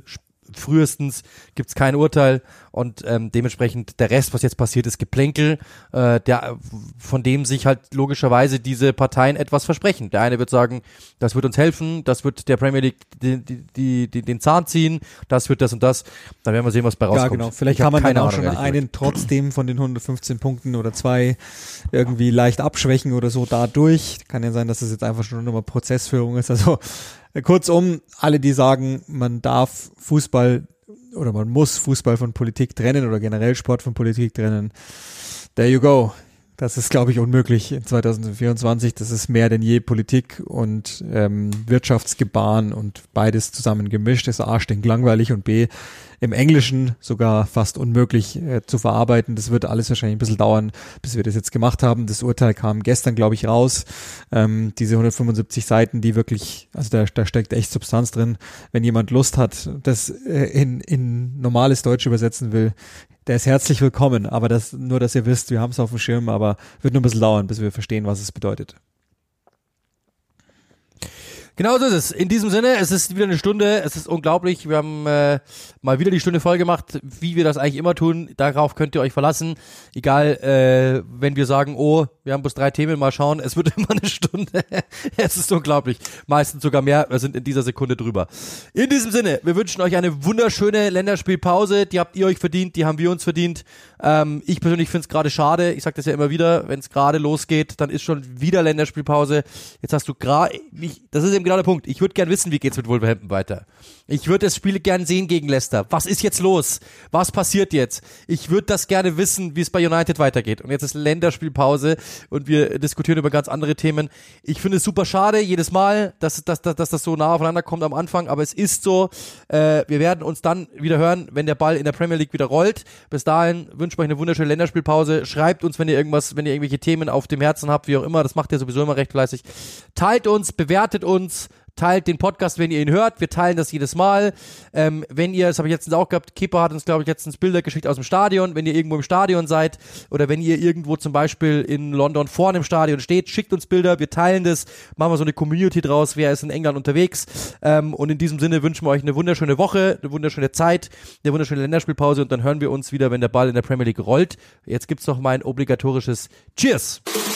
frühestens gibt's kein Urteil und dementsprechend der Rest, was jetzt passiert, ist Geplänkel, von dem sich halt logischerweise diese Parteien etwas versprechen. Der eine wird sagen, das wird uns helfen, das wird der Premier League den Zahn ziehen, das wird das und das. Dann werden wir sehen, was bei rauskommt. Ja, genau. Vielleicht kann man dann auch schon einen trotzdem von den 115 Punkten oder 2 irgendwie leicht abschwächen oder so dadurch. Kann ja sein, dass es jetzt einfach schon nochmal Prozessführung ist. Also kurzum, alle, die sagen, man darf Fußball oder man muss Fußball von Politik trennen oder generell Sport von Politik trennen, there you go. Das ist, glaube ich, unmöglich in 2024. Das ist mehr denn je Politik und Wirtschaftsgebaren und beides zusammen gemischt. Ist A, stinklangweilig und B, im Englischen sogar fast unmöglich zu verarbeiten. Das wird alles wahrscheinlich ein bisschen dauern, bis wir das jetzt gemacht haben. Das Urteil kam gestern, glaube ich, raus. Diese 175 Seiten, die wirklich, also da steckt echt Substanz drin. Wenn jemand Lust hat, das in normales Deutsch übersetzen will, der ist herzlich willkommen. Aber nur, dass ihr wisst, wir haben es auf dem Schirm, aber wird nur ein bisschen dauern, bis wir verstehen, was es bedeutet. Genau so ist es. In diesem Sinne, es ist wieder eine Stunde, es ist unglaublich. Wir haben mal wieder die Stunde voll gemacht, wie wir das eigentlich immer tun. Darauf könnt ihr euch verlassen. Egal, wenn wir sagen, oh, wir haben bloß 3 Themen, mal schauen, es wird immer eine Stunde. Es ist unglaublich. Meistens sogar mehr, wir sind in dieser Sekunde drüber. In diesem Sinne, wir wünschen euch eine wunderschöne Länderspielpause. Die habt ihr euch verdient, die haben wir uns verdient. Ich persönlich finde es gerade schade, ich sage das ja immer wieder, wenn es gerade losgeht, dann ist schon wieder Länderspielpause. Jetzt hast du gerade, das ist eben genau der Punkt. Ich würde gern wissen, wie geht's mit Wolverhampton weiter. Ich würde das Spiel gern sehen gegen Leicester. Was ist jetzt los? Was passiert jetzt? Ich würde das gerne wissen, wie es bei United weitergeht. Und jetzt ist Länderspielpause und wir diskutieren über ganz andere Themen. Ich finde es super schade, jedes Mal, dass das so nah aufeinander kommt am Anfang, aber es ist so. Wir werden uns dann wieder hören, wenn der Ball in der Premier League wieder rollt. Bis dahin wünsche ich euch eine wunderschöne Länderspielpause. Schreibt uns, wenn ihr irgendwelche Themen auf dem Herzen habt, wie auch immer. Das macht ihr sowieso immer recht fleißig. Teilt uns, bewertet uns. Teilt den Podcast, wenn ihr ihn hört. Wir teilen das jedes Mal. Wenn ihr, das habe ich letztens auch gehabt, Kepa hat uns, glaube ich, letztens Bilder geschickt aus dem Stadion. Wenn ihr irgendwo im Stadion seid oder wenn ihr irgendwo zum Beispiel in London vorne im Stadion steht, schickt uns Bilder, wir teilen das, machen wir so eine Community draus, wer ist in England unterwegs. Und in diesem Sinne wünschen wir euch eine wunderschöne Woche, eine wunderschöne Zeit, eine wunderschöne Länderspielpause und dann hören wir uns wieder, wenn der Ball in der Premier League rollt. Jetzt gibt's noch mein obligatorisches Cheers!